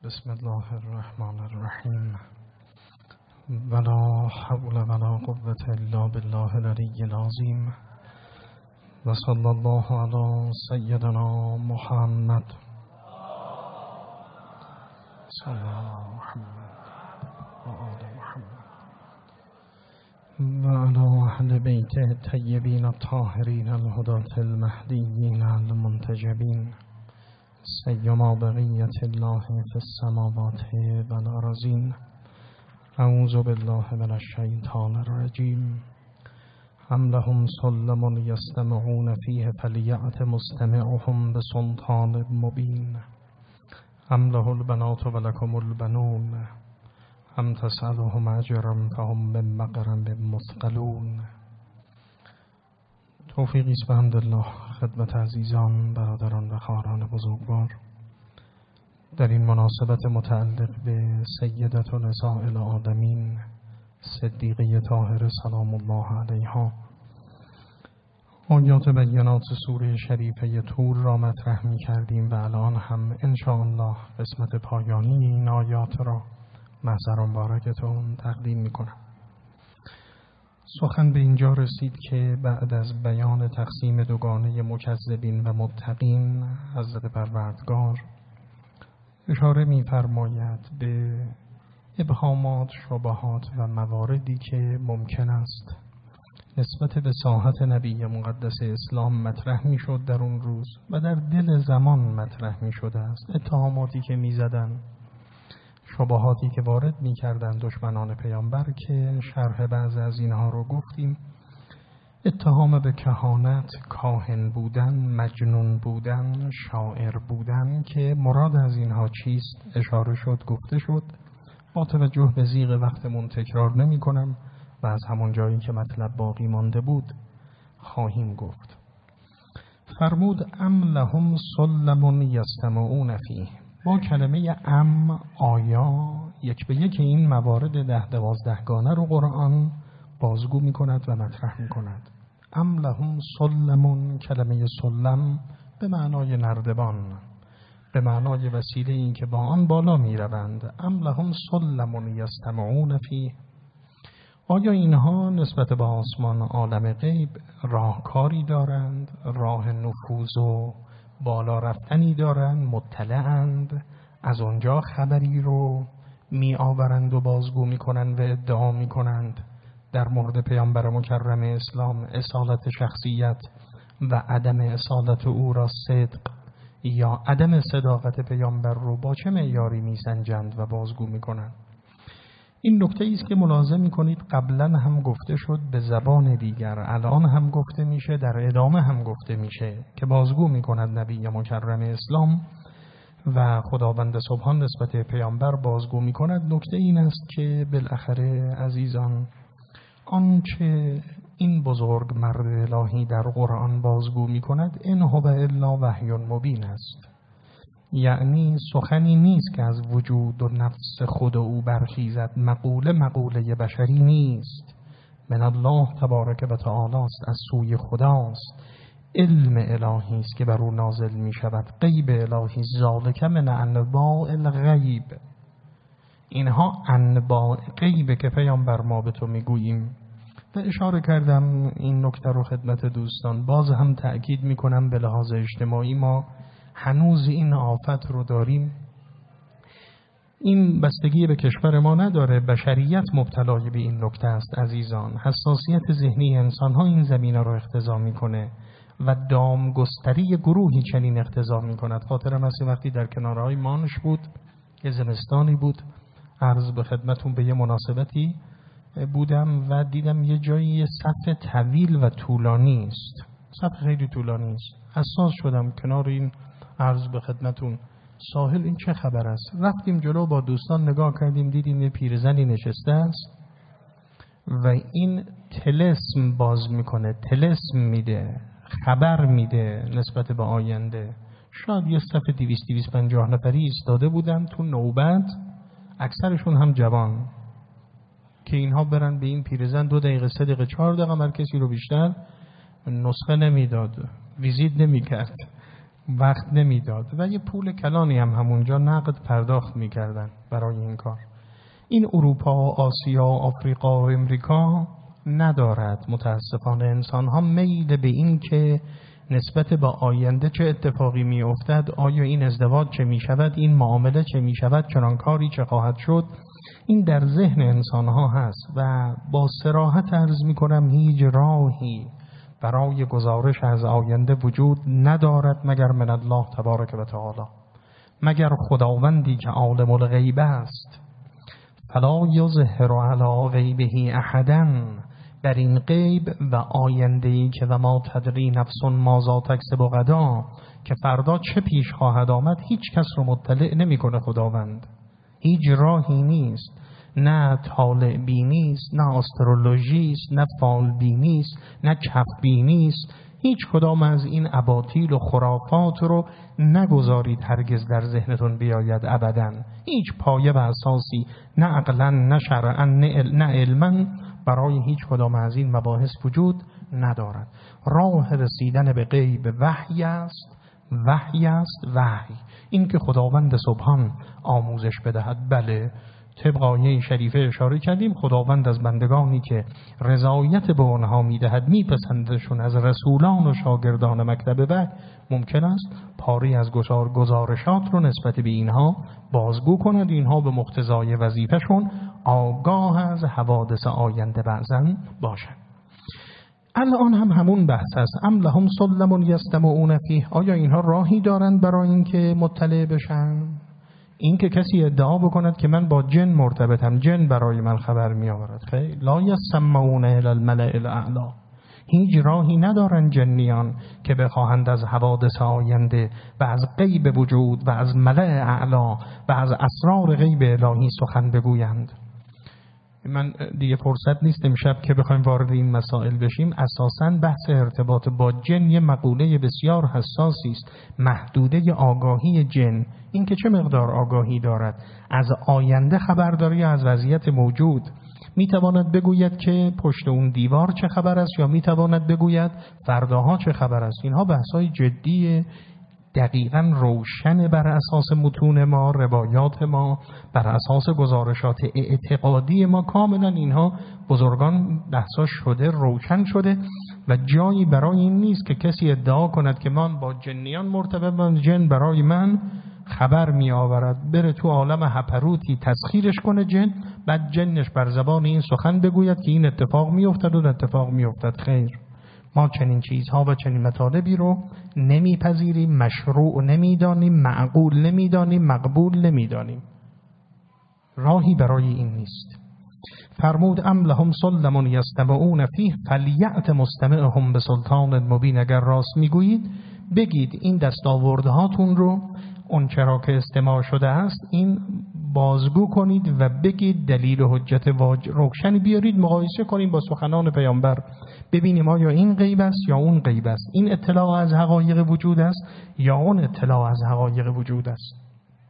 بسم الله الرحمن الرحیم ولا حول ولا قوة الا بالله العلی العظیم و صلی الله علی سیدنا محمد صلی الله محمد و آل محمد و علی اهل بیت الطیبین الطاهرین الهداة المهدیین المنتجبین سیما بقیت الله فی السماوات و الارضین. اعوذ بالله من الشیطان الرجیم. ام لهم سلم یستمعون فیه فلیأت مستمعهم بسلطان مبین. ام له البنات و لکم البنون. ام تسألهم اجرا فهم من مغرم مثقلون. توفیقی است بحمدالله خدمت عزیزان، برادران و خواهران بزرگوار در این مناسبت متعلق به سیدة نساء العالمین صدیقه طاهره سلام الله علیها آیات بینات سوره شریفه طور را مطرح می کردیم و الان هم انشاءالله قسمت پایانی این آیات را محضر مبارکتون تقدیم می کنم. سخن به اینجا رسید که بعد از بیان تقسیم دوگانه مکذبین و متقین حضرت پروردگار اشاره می‌فرماید به ابهامات، شبهات و مواردی که ممکن است نسبت به ساحت نبی مقدس اسلام مطرح می‌شد در اون روز و در دل زمان مطرح می‌شده است. اتهاماتی که می‌زدند، شبهاتی که وارد می‌کردند دشمنان پیامبر که شرح بعض از اینها رو گفتیم. اتهام به کهانت، کاهن بودن، مجنون بودن، شاعر بودن که مراد از اینها چیست اشاره شد، گفته شد. با توجه به ضیق وقتمون تکرار نمی کنم و از همون جایی که مطلب باقی مانده بود خواهیم گفت. فرمود ام لهم سلم یستمعون فیه. با کلمه ام آیا یک به یک این موارد 10-12 گانه رو قرآن بازگو می کند و مطرح می کند. ام لهم سلم، کلمه سلم به معنای نردبان، به معنای وسیله این که با آن بالا می روند. ام لهم سلم یستمعون فیه. آیا اینها نسبت به آسمان عالم غیب راهکاری دارند، راه نفوذ و بالا رفتنی دارند، مطلعند، از آنجا خبری رو می آورند و بازگو می کنند و ادعا می کنند در مورد پیامبر مکرم اسلام اصالت شخصیت و عدم اصالت او را صدق یا عدم صداقت پیامبر رو با چه معیاری می سنجند و بازگو می کنند؟ این نکته است که ملاحظه می کنید قبلا هم گفته شد به زبان دیگر، الان هم گفته میشه، در ادامه هم گفته میشه که بازگو می کند نبی مکرم اسلام و خداوند سبحان نسبت پیامبر بازگو می کند. نکته این است که بالاخره عزیزان آنچه این بزرگ مرد الهی در قرآن بازگو می کند ان هو الا وحی مبین است. یعنی سخنی نیست که از وجود و نفس خود او برخیزد، مقوله بشری نیست، من الله تبارک و تعالی است، از سوی خداست، علم الهی است که بر او نازل می شود، غیب الهی، ذالک من انباء الغیب. اینها انباء غیب که پیامبر ما به تو می گوییم. و اشاره کردم این نکته رو خدمت دوستان، باز هم تأکید می کنم به لحاظ اجتماعی ما هنوز این آفت رو داریم. این بستگی به کشور ما نداره، بشریت مبتلای به این نکته است عزیزان. حساسیت ذهنی انسان ها این زمینه رو اقتضا میکنه و دامگستری گروهی چنین اقتضا میکند. خاطرم هست وقتی در کنارهای مانش بود، یه زمستانی بود، عرض به خدمتون به یه مناسبتی بودم و دیدم یه جایی یه صف طویل و طولانی است، صف خیلی طولانی است. حساس شدم کنار این، عرض به خدمتون ساحل، این چه خبر است؟ رفتیم جلو با دوستان نگاه کردیم، دیدیم یه پیرزنی نشسته است و این طلسم باز میکنه، طلسم میده، خبر میده نسبت به آینده. شاید یه صف 200-250 نفری ایستاده بودن تو نوبت، اکثرشون هم جوان، که اینها برن به این پیرزن 2 دقیقه 3 دقیقه 4 دقیقه هر کسی رو بیشتر نسخه نمیداد، ویزیت نمیکرد، وقت نمیداد و یه پول کلانی هم همونجا نقد پرداخت میکردن برای این کار. این اروپا و آسیا و آفریقا و امریکا ندارد. متاسفانه انسان ها میل به این که نسبت به آینده چه اتفاقی می افتد، آیا این ازدواج چه می شود، این معامله چه می شود، چنان کاری چه خواهد شد، این در ذهن انسان ها هست و با صراحت عرض می کنم هیچ راهی برای گزارش از آینده وجود ندارد مگر من الله تبارک و تعالی، مگر خداوندی که عالم الغیب است. فلا یظهر علی غیبه احدا، بر این غیب و آینده‌ای که و ما تدری نفس ماذا تکسب غدا، که فردا چه پیش خواهد آمد، هیچ کس رو مطلع نمی‌کنه خداوند. هیچ راهی نیست، نه طالع بینی است، نه آسترولوژی است، نه فال بینی است، نه کف بینی است. هیچ کدام از این اباطیل و خرافات رو نگذارید هرگز در ذهنتون بیاید ابداً. هیچ پایه و اساسی نه عقلاً نه شرعاً نه علماً برای هیچ کدام از این مباحث وجود ندارد. راه رسیدن به غیب وحی است، وحی است، وحی. این که خداوند سبحان آموزش بدهد، بله، طبق آیه شریفه اشاره کردیم، خداوند از بندگانی که رضایت به آنها میدهد میپسندشون از رسولان و شاگردان مکتب وحی، ممکن است پاری از گزارشات رو نسبت به اینها بازگو کند. اینها به مقتضای وظیفهشون آگاه از حوادث آینده بعضن باشند. الان هم همون بحث است. ام لهم سلم یستمعون فیه، آیا اینها راهی دارند برای اینکه مطلع بشن؟ این که کسی ادعا بکند که من با جن مرتبطم، جن برای من خبر می آورد، خیلی لا یسمعون الی الملأ الاعلی، هیچ راهی ندارن جنیان که بخواهند از حوادث آینده و از غیب وجود و از ملأ اعلی و از اسرار غیب الهی سخن بگویند. من دیگه فرصت نیست امشب که بخوایم وارد این مسائل بشیم. اساساً بحث ارتباط با جن یه مقوله بسیار حساسی است. محدوده آگاهی جن، این که چه مقدار آگاهی دارد، از آینده خبر داره یا از وضعیت موجود. میتواند بگوید که پشت اون دیوار چه خبر است، یا میتواند بگوید فرداها چه خبر است. اینها بحث‌های جدیه، دقیقاً روشن بر اساس متون ما، روایات ما، بر اساس گزارشات اعتقادی ما. کاملا اینها بزرگان بحثا شده، روشن شده و جایی برای این نیست که کسی ادعا کند که من با جنیان مرتبطم، جن برای من خبر می آورد، بره تو عالم هپروتی تسخیرش کنه جن، بعد جنش بر زبان این سخن بگوید که این اتفاق می افتد و اتفاق می افتد. خیر، ما چنین چیزها و چنین مطالبی رو نمیپذیریم، مشروع نمیدانیم، معقول نمیدانیم، مقبول نمیدانیم. راهی برای این نیست. فرمود ام لهم سلم یستمعون فیه فلیأت مستمعهم بسلطان مبین. اگر راست میگویید بگید این دستاوردهاتون رو، اون چرا که استماع شده است، این بازگو کنید و بگید دلیل و حجت روشنی بیارید، مقایسه کنیم با سخنان پیامبر، ببینیم آیا این غیب است یا اون غیب است، این اطلاع از حقایق وجود است یا اون اطلاع از حقایق وجود است.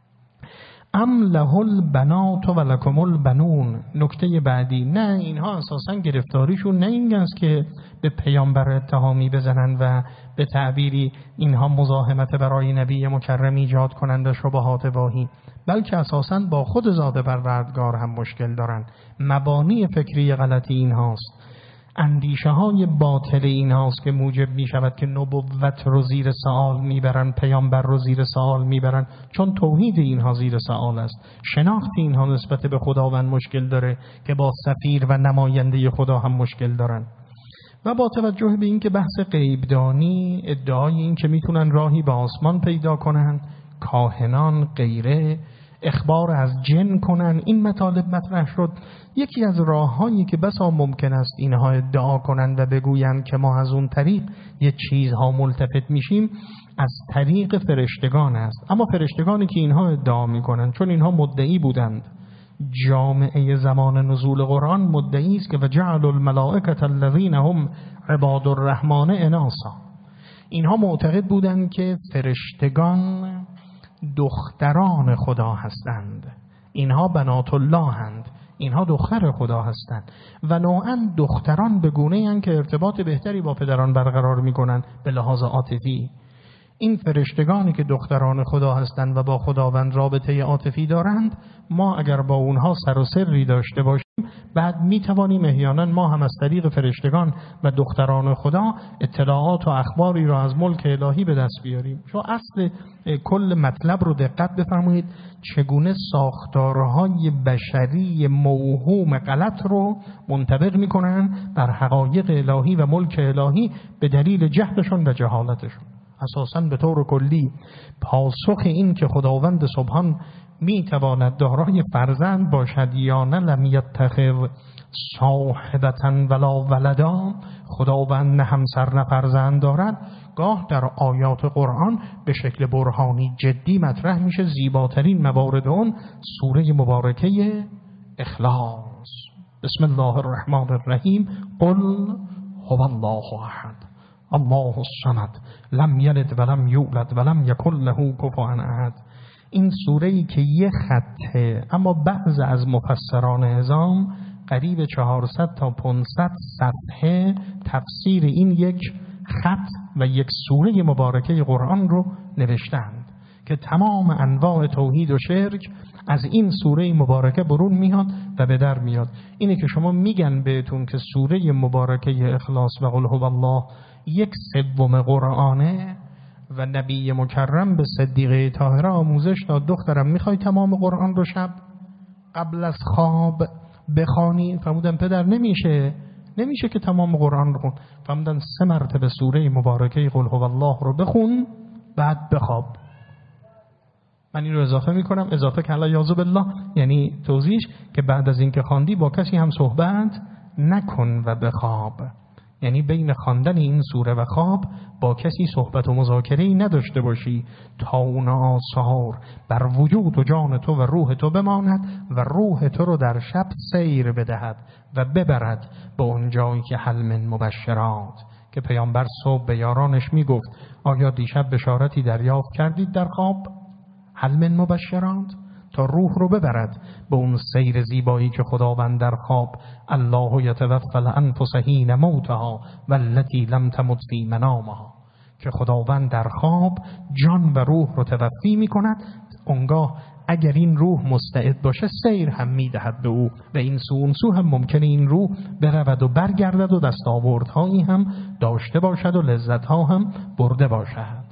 ام له البنات و لکم البنون. نکته بعدی، نه، اینها اساساً گرفتاریشون نه این است که به پیامبر اتهامی بزنن و به تعبیری اینها مزاحمت برای نبی مکرم ایجاد کنند و شبهات واهی، بلکه اساساً با خود ذات پروردگار هم مشکل دارن. مبانی فکری غلطی اینهاست، اندیشه های باطل این هاست که موجب می شود که نبوت رو زیر سوال میبرن، پیامبر رو زیر سوال میبرن، چون توحید اینها زیر سوال است. شناخت اینها نسبت به خداوند مشکل داره که با سفیر و نماینده خدا هم مشکل دارن. و با توجه به این که بحث غیبدانی، ادعای این که میتونن راهی به آسمان پیدا کنن، کاهنان، غیره، اخبار از جن کنن، این مطالب مطرح شد. یکی از راههایی که بسا ممکن است اینها ادعا کنن و بگویند که ما از اون طریق یه چیزها ملتفت میشیم، از طریق فرشتگان است. اما فرشتگانی که اینها ادعا میکنن، چون اینها مدعی بودند، جامعه زمان نزول قرآن مدعی است که وجعل الملائکة الذین هم عباد الرحمن اناسا، اینها معتقد بودند که فرشتگان دختران خدا هستند، اینها بنات الله هستند، اینها دختر خدا هستند و نوعاً دختران به گونه‌ای هستند که ارتباط بهتری با پدران برقرار می‌کنند به لحاظ عاطفی. این فرشتگانی که دختران خدا هستند و با خداوند رابطه عاطفی دارند، ما اگر با اونها سر و سری داشته باشیم، بعد میتوانیم احیانا ما هم از طریق فرشتگان و دختران خدا اطلاعات و اخباری را از ملک الهی به دست بیاریم. چون اصل کل مطلب رو دقت بفرمایید، چگونه ساختارهای بشری موهوم غلط رو منطبق میکنن بر حقایق الهی و ملک الهی به دلیل جهلشون و جهالتشون. اساساً به طور کلی پاسخ این که خداوند سبحان میتواند دارای فرزند باشد یا نه، لم یتخذ صاحبة ولا ولدا، خداوند نه همسر نه فرزند دارد، گاه در آیات قرآن به شکل برهانی جدی مطرح میشه. زیباترین موارد اون سوره مبارکه اخلاص، بسم الله الرحمن الرحیم، قل هو الله احد الله الصمد لم یلد ولم یولد ولم یکن له کفوا احد. این سوره‌ای که یه خطه، اما بعض از مفسران عظام قریب 400 تا 500 صفحه تفسیر این یک خط و یک سوره مبارکه قرآن رو نوشتند که تمام انواع توحید و شرک از این سوره مبارکه برون میاد و به در میاد. اینه که شما میگن بهتون که سوره مبارکه اخلاص و قل هو الله 1/3 قرآنه و نبی مکرم به صدیقه طاهره آموزش داد دخترم میخوای تمام قرآن رو شب قبل از خواب بخوانی؟ فرمودن پدر نمیشه که تمام قرآن رو خون. فرمودن 3 مرتبه سوره مبارکه قل هو الله رو بخون بعد بخواب. من این رو اضافه میکنم، اضافه که الله یعوذ بالله، یعنی توضیحش که بعد از اینکه خواندی با کسی هم صحبت نکن و بخواب. یعنی بین خواندن این سوره و خواب با کسی صحبت و مذاکره‌ای نداشته باشی تا اون آثار بر وجود و جان تو و روح تو بماند و روح تو رو در شب سیر بدهد و ببرد به اون جایی که حل من مبشرات، که پیامبر صبح به یارانش میگفت آیا دیشب بشارتی دریافت کردید در خواب؟ حل من مبشرات، تا روح رو ببرد به اون سیر زیبایی که خداوند در خواب الله یتوفی الانفس حین موتها والتی لم تمت فی منامها، که خداوند در خواب جان و روح رو توفی میکند. اونگاه اگر این روح مستعد باشه سیر هم میدهد به او و این سو اون سو هم ممکنه این روح برود و برگردد و دستاوردهایی هم داشته باشد و لذتها هم برده باشد.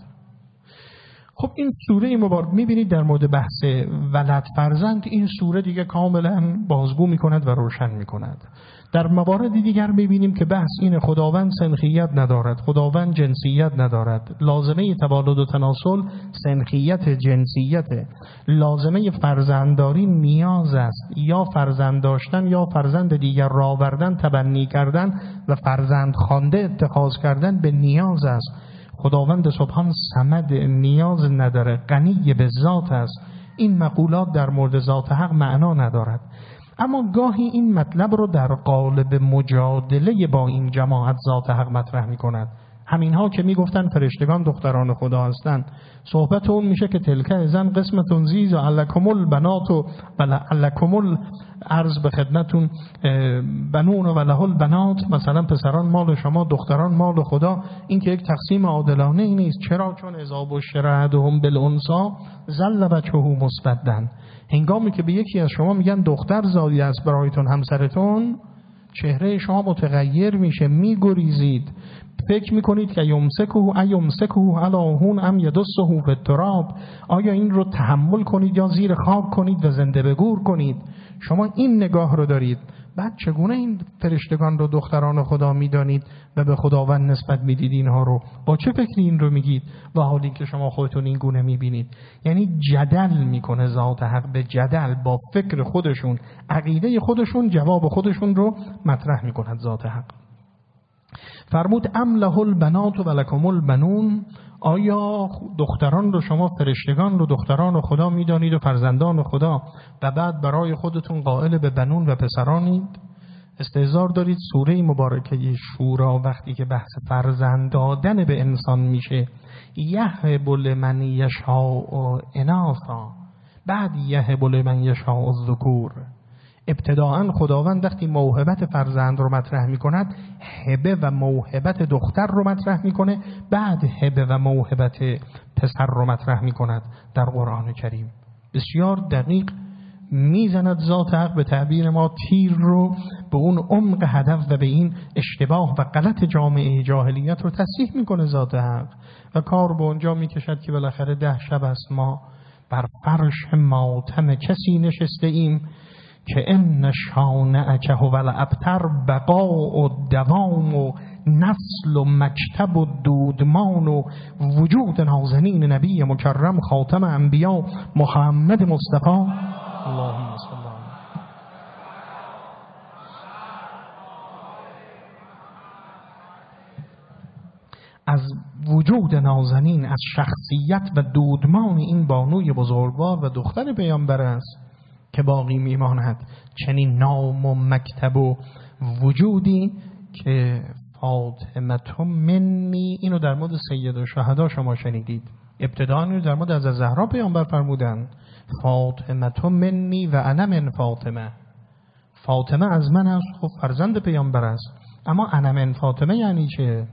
خب این سوره مبارک میبینید در مورد بحث ولد فرزند این سوره دیگه کاملا بازگو میکند و روشن میکند. در موارد دیگر میبینیم که بحث این خداوند سنخیت ندارد، خداوند جنسیت ندارد. لازمه تولد و تناسل سنخیت جنسیت، لازمه فرزندداری نیاز است، یا فرزند داشتن یا فرزند دیگر را آوردن، تبنی کردن و فرزند خوانده اتخاذ کردن به نیاز است. خداوند سبحان صمد، نیاز نداره، غنی به ذات است. این مقولات در مورد ذات حق معنا ندارد. اما گاهی این مطلب رو در قالب مجادله با این جماعت ذات حق مطرح می کند. همینها که می گفتن فرشتگان دختران خدا هستند، صحبت اون میشه که تلک ازن قسمتون زیز و علکم البنات و علکم عرض به خدمتون بنون و له البنات، مثلا پسران مال شما دختران مال خدا. این که یک تقسیم عادلانه ای نیست. چرا؟ چون اذا بشر احدهم بالانثی ظل وجهه مسودا، هنگامی که به یکی از شما میگن دختر زادی است برایتون همسرتون، چهره شما متغیر میشه، میگریزید، فکر میکنید که یمسکه علی هون ام یدسه فی التراب، آیا این رو تحمل کنید یا زیر خاک کنید و زنده به گور کنید. شما این نگاه رو دارید. بعد چگونه این فرشتگان رو دختران خدا میدانید و به خداوند نسبت میدید؟ اینها رو با چه فکری این رو میگید و حالی که شما خودتون این گونه میبینید؟ یعنی جدل میکنه ذات حق، به جدل با فکر خودشون، عقیده خودشون، جواب خودشون رو مطرح میکند ذات حق. فرمود ام له البنات و لکم البنون، آیا دختران رو شما فرشتگان رو دختران خدا میدانید و فرزندان خدا و بعد برای خودتون قائل به بنون و پسرانید؟ استهزار دارید. سوره مبارکه شورا وقتی که بحث فرزند دادن به انسان میشه، یهب لمن یشاء اناثا، بعد یهب لمن یشاء الذکور، ابتداعاً خداوند وقتی موهبت فرزند رو مطرح میکند هبه و موهبت دختر رو مطرح میکنه، بعد هبه و موهبت پسر رو مطرح میکند در قرآن کریم. بسیار دقیق میزند ذات حق به تعبیر ما تیر رو به اون عمق هدف و به این اشتباه و غلط جامعه جاهلیت رو تصحیح میکنه ذات حق و کار به اونجا میکشد که بالاخره 10 شب است ما بر فرش ماتم کسی نشسته ایم که ان شانئک هو الابتر بقاء و دوام و نسل و مکتب و دودمان و وجود نازنین نبی مکرم خاتم انبیا محمد مصطفی اللهم صل علی. از وجود نازنین، از شخصیت و دودمان این بانوی بزرگوار و دختر پیامبر است که باقی میماند چنین نام و مکتب و وجودی که فاطمه منی. اینو در مورد سید الشهدا شما شنیدید. ابتداً اینو در مورد از زهرا پیامبر فرمودن فاطمه منی و انا من فاطمه. فاطمه از من است، خب فرزند پیامبر است. اما انا من فاطمه یعنی چه؟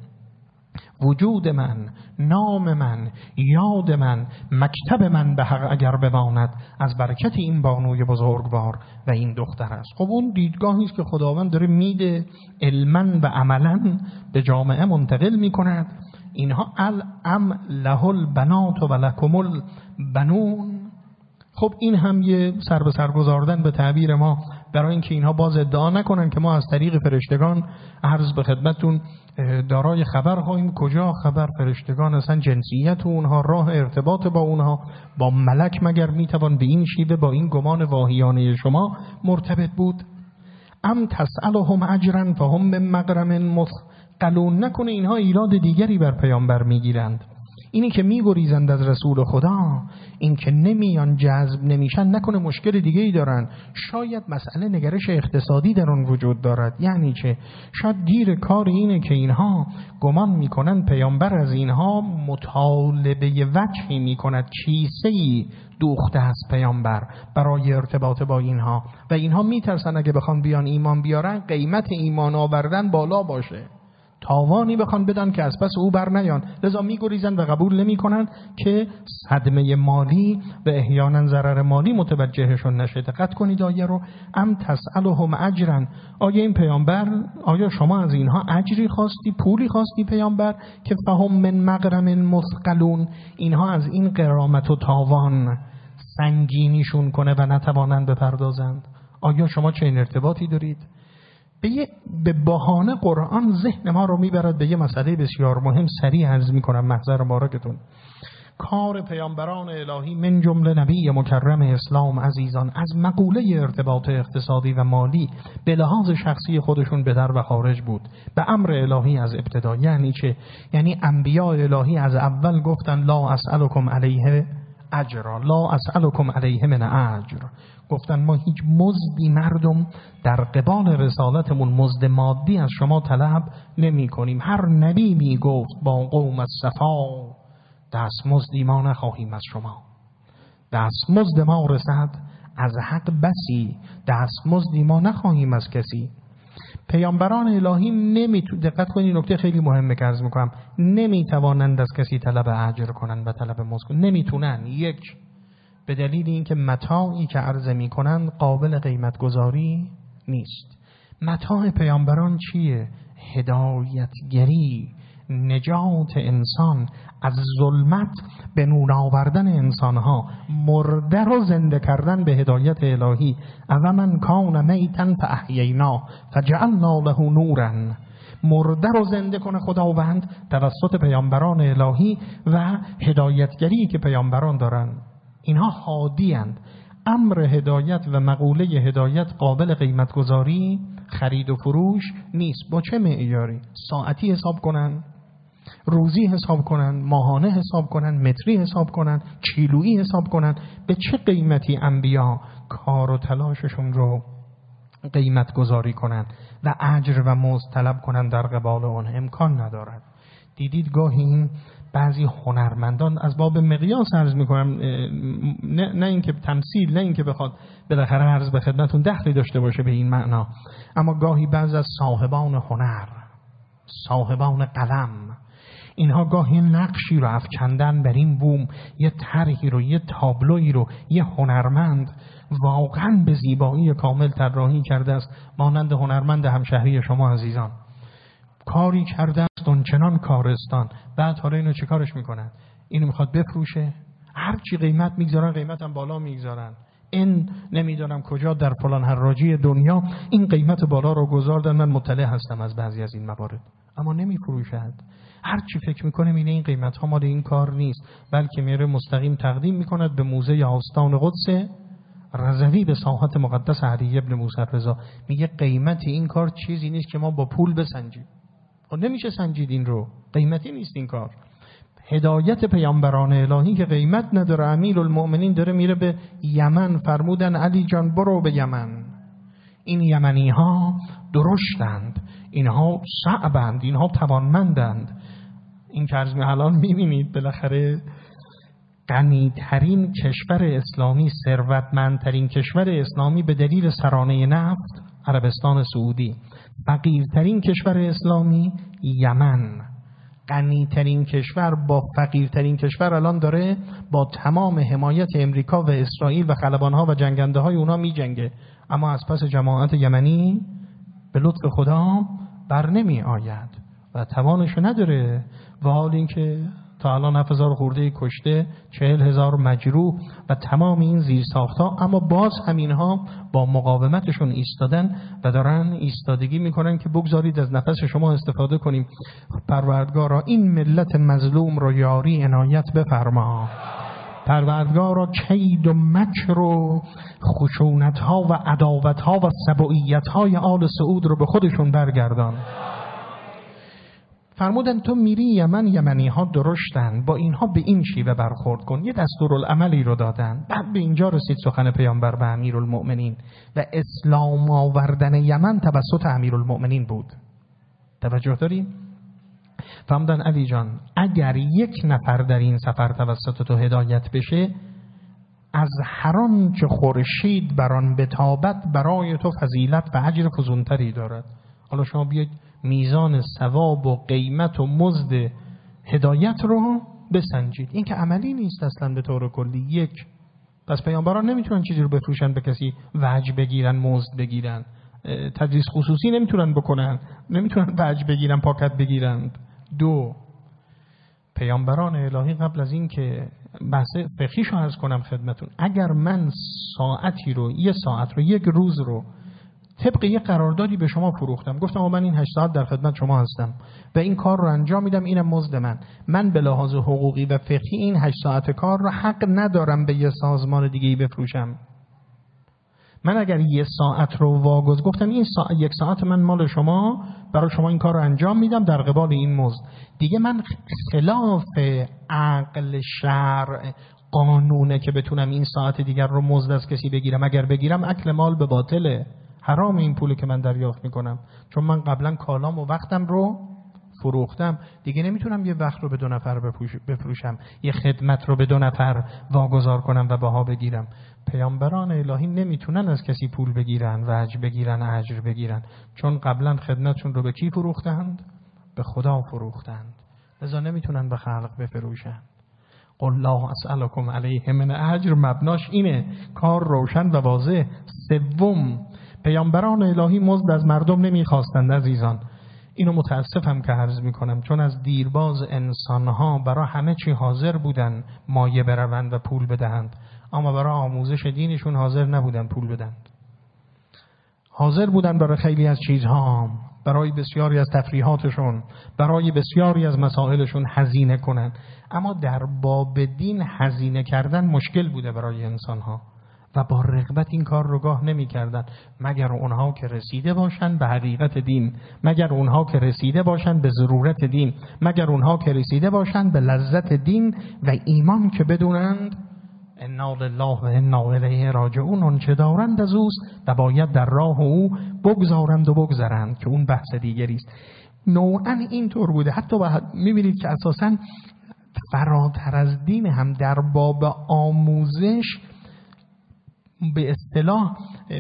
وجود من، نام من، یاد من، مکتب من به حق اگر بماند از برکت این بانوی بزرگوار و این دختر است. خب اون دیدگاهی است که خداوند داره میده، علما و عملا به جامعه منتقل میکند. اینها الام له البنات و لکم البنون. خب این هم یه سر به سر گذاردن به تعبیر ما برای اینکه اینها باز ادعا نکنن که ما از طریق فرشتگان عرض به خدمتتون دارای خبر خواهیم. کجا خبر؟ فرشتگان اصلا جنسیت اونها، راه ارتباط با اونها با ملک مگر میتوان به این شیوه با این گمان واهیانه شما مرتبط بود؟ ام تسألهم اجرا فهم من مغرم مثقلون. نکنه اینها ایراد دیگری بر پیامبر میگیرند. اینی که میگریزند از رسول خدا، این که نمیان جذب نمیشن، نکنه مشکل دیگه ای دارن. شاید مسئله نگرش اقتصادی در اون وجود دارد. یعنی چه؟ شاید گیر کار اینه که اینها گمان میکنن پیامبر از اینها مطالبه وجهی میکند، کیسه‌ای دوخته است پیامبر برای ارتباط با اینها و اینها میترسن اگه بخوان بیان ایمان بیارن قیمت ایمان آوردن بالا باشه، تاوانی بخوان بدن که از پس او بر نیان، لذا میگریزن و قبول نمیکنن که صدمه مالی و احیانا ضرر مالی متوجهشون نشه. دقت کنید آیه رو. ام تسألهم اجرا. آیا این پیامبر، آیا شما از اینها اجری خواستی، پولی خواستی پیامبر که فهم من مغرم مثقلون، اینها از این غرامت و تاوان سنگینیشون کنه و نتوانند بپردازند؟ آیا شما چه این ارتباطی دارید؟ به بهانه قرآن ذهن ما رو میبرد به یه مسئله بسیار مهم. سریع عرض میکنم محضر مبارکتون. کار پیامبران الهی من جمله نبی مکرم اسلام عزیزان از مقوله ارتباط اقتصادی و مالی به لحاظ شخصی خودشون به در و خارج بود، به امر الهی از ابتدا. یعنی چه؟ یعنی انبیاء الهی از اول گفتن لا اسألکم علیه اجرا، لا اسألکم علیه من اجر. گفتن ما هیچ مزدی مردم در قبال رسالتمون، مزد مادی از شما طلب نمی کنیم. هر نبی می گفت با قوم الصفا دست مزدی ما نخواهیم از شما، دست مزد ما رسد از حق بسی، دست مزدی ما نخواهیم از کسی. پیامبران الهی دقت کنید نکته خیلی مهمه که عرض میکنم، نمیتوانند از کسی طلب اجر کنند و طلب مزد کنند. نمیتونن. یک، به دلیل اینکه متاعی که عرضه میکنند قابل قیمت گذاری نیست. متاع پیامبران چیه؟ هدایتگری، نجات انسان از ظلمت به نور آوردن انسانها، مرده رو زنده کردن به هدایت الهی. و من کان میتا فاحیینا فجعلنا له نورا. مرده رو زنده کنه خداوند توسط پیامبران الهی و هدایتگری که پیامبران دارن. اینها هادی‌اند. امر هدایت و مقوله هدایت قابل قیمت گذاری، خرید و فروش نیست. با چه معیاری؟ ساعتی حساب کنن، روزی حساب کنن، ماهانه حساب کنن، متری حساب کنن، کیلویی حساب کنن. به چه قیمتی انبیا کار و تلاششون رو قیمت گذاری کنن و اجر و مزد طلب کنن در قبال اون؟ امکان ندارد. دیدید گاهی این بعضی هنرمندان، از باب مقیاس عرض میکنم، نه اینکه تمثیل، نه اینکه بخواد بالاخره عرض به خدمتون دخلی داشته باشه به این معنا، اما گاهی بعض از صاحبان هنر، صاحبان قلم، اینها گاهی نقشی رو افکندن بر این بوم، یه طرحی رو، یه تابلویی رو یه هنرمند واقعا به زیبایی کامل طراحی کرده است، مانند هنرمند همشهری شما عزیزان. کاری کرده است اونچنان کارستان، بعد حالا اینو چه کارش میکنن؟ اینو میخواد بفروشه، هرچی قیمت میگذارن قیمت هم بالا میگذارن. این نمیدونم کجا در فلان حراجی دنیا این قیمت بالا رو گذاردن، من مطلع هستم از بعضی از این موارد، اما نمیفروشد. هرچی فکر میکنه اینه این قیمت ها مال این کار نیست، بلکه میره مستقیم تقدیم میکند به موزه آستان قدس رضوی به ساحت مقدس علی ابن موسی رضا. میگه قیمت این کار چیزی نیست که ما با پول بسنجیم. نمیشه سنجید این رو، قیمتی نیست این کار. هدایت پیامبران الهی که قیمت نداره. امیرالمؤمنین داره میره به یمن، فرمودن علی جان برو به یمن. این یمنی ها درشتند، اینها صعبند، اینها توانمندند. این که از الان میبینید بالاخره غنی‌ترین کشور اسلامی، ثروتمندترین کشور اسلامی به دلیل سرانه نفت عربستان سعودی، فقیرترین کشور اسلامی یمن، غنی‌ترین کشور با فقیرترین کشور الان داره با تمام حمایت امریکا و اسرائیل و خلبانها و جنگنده‌های اونها می‌جنگه، اما از پس جماعت یمنی به لطف خدا بر نمی آید و توانش نداره. و حال اینکه تا الان 7000 خورده کشته، 40000 مجروح و تمام این زیرساخت‌ها، اما باز همینها با مقاومتشون ایستادن و دارن ایستادگی میکنن که بگذارید از نفس شما استفاده کنیم. پروردگارا این ملت مظلوم رو یاری عنایت بفرما. پروردگارا کید و مکر و خشونت‌ها و عداوت‌ها و سبویت‌های آل سعود رو به خودشون برگردان. فرمودن تو میری یمن، یمنی ها درشتن، با اینها به این شیوه برخورد کن. یه دستورالعملی رو دادن. بعد به اینجا رسید سخن پیامبر به امیرالمؤمنین و اسلام آوردن یمن توسط امیرالمؤمنین بود. توجه داریم؟ فرمودن علی جان اگر یک نفر در این سفر توسط تو هدایت بشه، از هر آنچه خورشید بر آن بتابد برای تو فضیلت و اجر فزونتری دارد. حالا شما بیاید میزان ثواب و قیمت و مزد هدایت رو بسنجید. این که عملی نیست اصلا به طور کلی. یک، پس پیامبران نمیتونن چیزی رو بفروشن به کسی وجه بگیرن، مزد بگیرن، تدریس خصوصی نمیتونن بکنن، نمیتونن وجه بگیرن، پاکت بگیرن. دو، پیامبران الهی قبل از این که بحث فقهیشو عرض کنم خدمتون، اگر من ساعتی رو، یه ساعت رو، یک روز رو طبق یه قراردادی به شما فروختم، گفتم من این 8 ساعت در خدمت شما هستم و این کار رو انجام میدم، اینم مزد من به لحاظ حقوقی و فقهی این 8 ساعت کار رو حق ندارم به یه سازمان دیگه‌ای بفروشم. من اگر یه ساعت رو واگذار گفتم این یک ساعت من مال شما، برای شما این کار رو انجام میدم در قبال این مزد، دیگه من خلاف عقل شرع قانونه که بتونم این ساعت دیگر رو مزد از کسی بگیرم. اگر بگیرم اکل مال به باطله، حرام این پولی که من دریافت میکنم، چون من قبلا کالام و وقتم رو فروختم، دیگه نمیتونم یه وقت رو به 2 نفر بفروشم، یه خدمت رو به 2 نفر واگذار کنم و بها بگیرم. پیامبران الهی نمیتونن از کسی پول بگیرن، وجه بگیرن، اجر بگیرن، چون قبلا خدمتشون رو به کی فروختند؟ به خدا فروختند، لذا نمیتونن به خلق بفروشن. قل لا اسألكم علیه من اجر، مبناش اینه، کار روشن و واضح. سوم، پیامبران الهی مزد از مردم نمیخواستند عزیزان. اینو متاسفم که عرض میکنم، چون از دیرباز انسانها برای همه چی حاضر بودن مایه بروند و پول بدهند، اما برای آموزش دینشون حاضر نبودن پول بدند. حاضر بودن برای خیلی از چیزها، برای بسیاری از تفریحاتشون، برای بسیاری از مسائلشون هزینه کنن، اما در باب دین هزینه کردن مشکل بوده برای انسانها و با رغبت این کار رو گاه نمی کردن، مگر اونها که رسیده باشن به حقیقت دین، مگر اونها که رسیده باشن به ضرورت دین، مگر اونها که رسیده باشن به لذت دین و ایمان که بدونند انا لله و انا الیه راجعون، اون چه دارند از اوست و باید در راه او بگذارند و بگذرند، که اون بحث دیگری است. نوعا اینطور بوده. حتی میبینید که اساساً فراتر از دین هم در باب آموزش به اصطلاح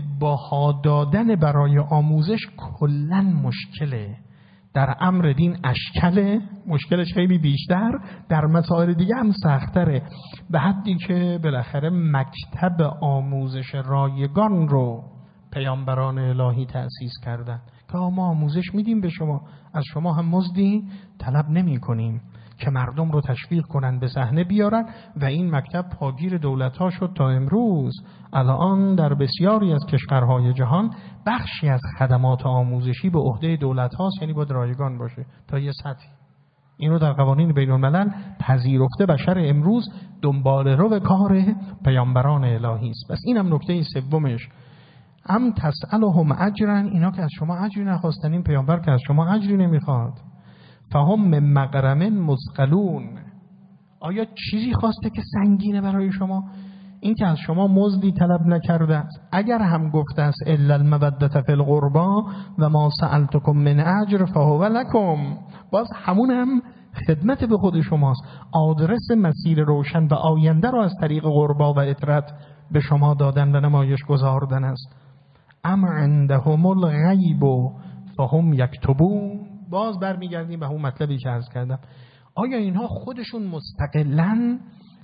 باها دادن برای آموزش کلاً مشکله. در امر دین اشکله، مشکلش خیلی بیشتر، در مسائل دیگه هم سختره، به حدی که بالاخره مکتب آموزش رایگان رو پیامبران الهی تأسیس کردن که ما آموزش میدیم به شما، از شما هم مزدی طلب نمی کنیم که مردم رو تشویق کنن به صحنه بیارن و این مکتب پاگیر دولت‌ها شد تا امروز. الان در بسیاری از کشورهای جهان بخشی از خدمات آموزشی به عهده دولت‌هاست، یعنی باید رایگان باشه تا یه سطحی. این رو در قوانین بین‌الملل پذیرفته. بشر امروز دنبال رو به کار پیامبران الهی است. پس اینم نکته سومش. ام تسألهم اجرا، اینا که از شما اجری نخواستن، این پیامبر که از شما اجری نمیخواد. فهم من مغرم مثقلون، آیا چیزی خواسته که سنگینه برای شما؟ این که از شما مزدی طلب نکرده است. اگر هم گفته است الا المودة فی القربى و ما سألتکم من اجر فهو لکم، باز همون هم خدمت به خود شماست. آدرس مسیر روشن و آینده رو از طریق قربا و اطرت به شما دادن و نمایش گذاردن است. ام عندهم الغیب فهم یکتبون، باز برمیگردیم به اون مطلبی که عرض کردم. آیا اینها خودشون مستقلاً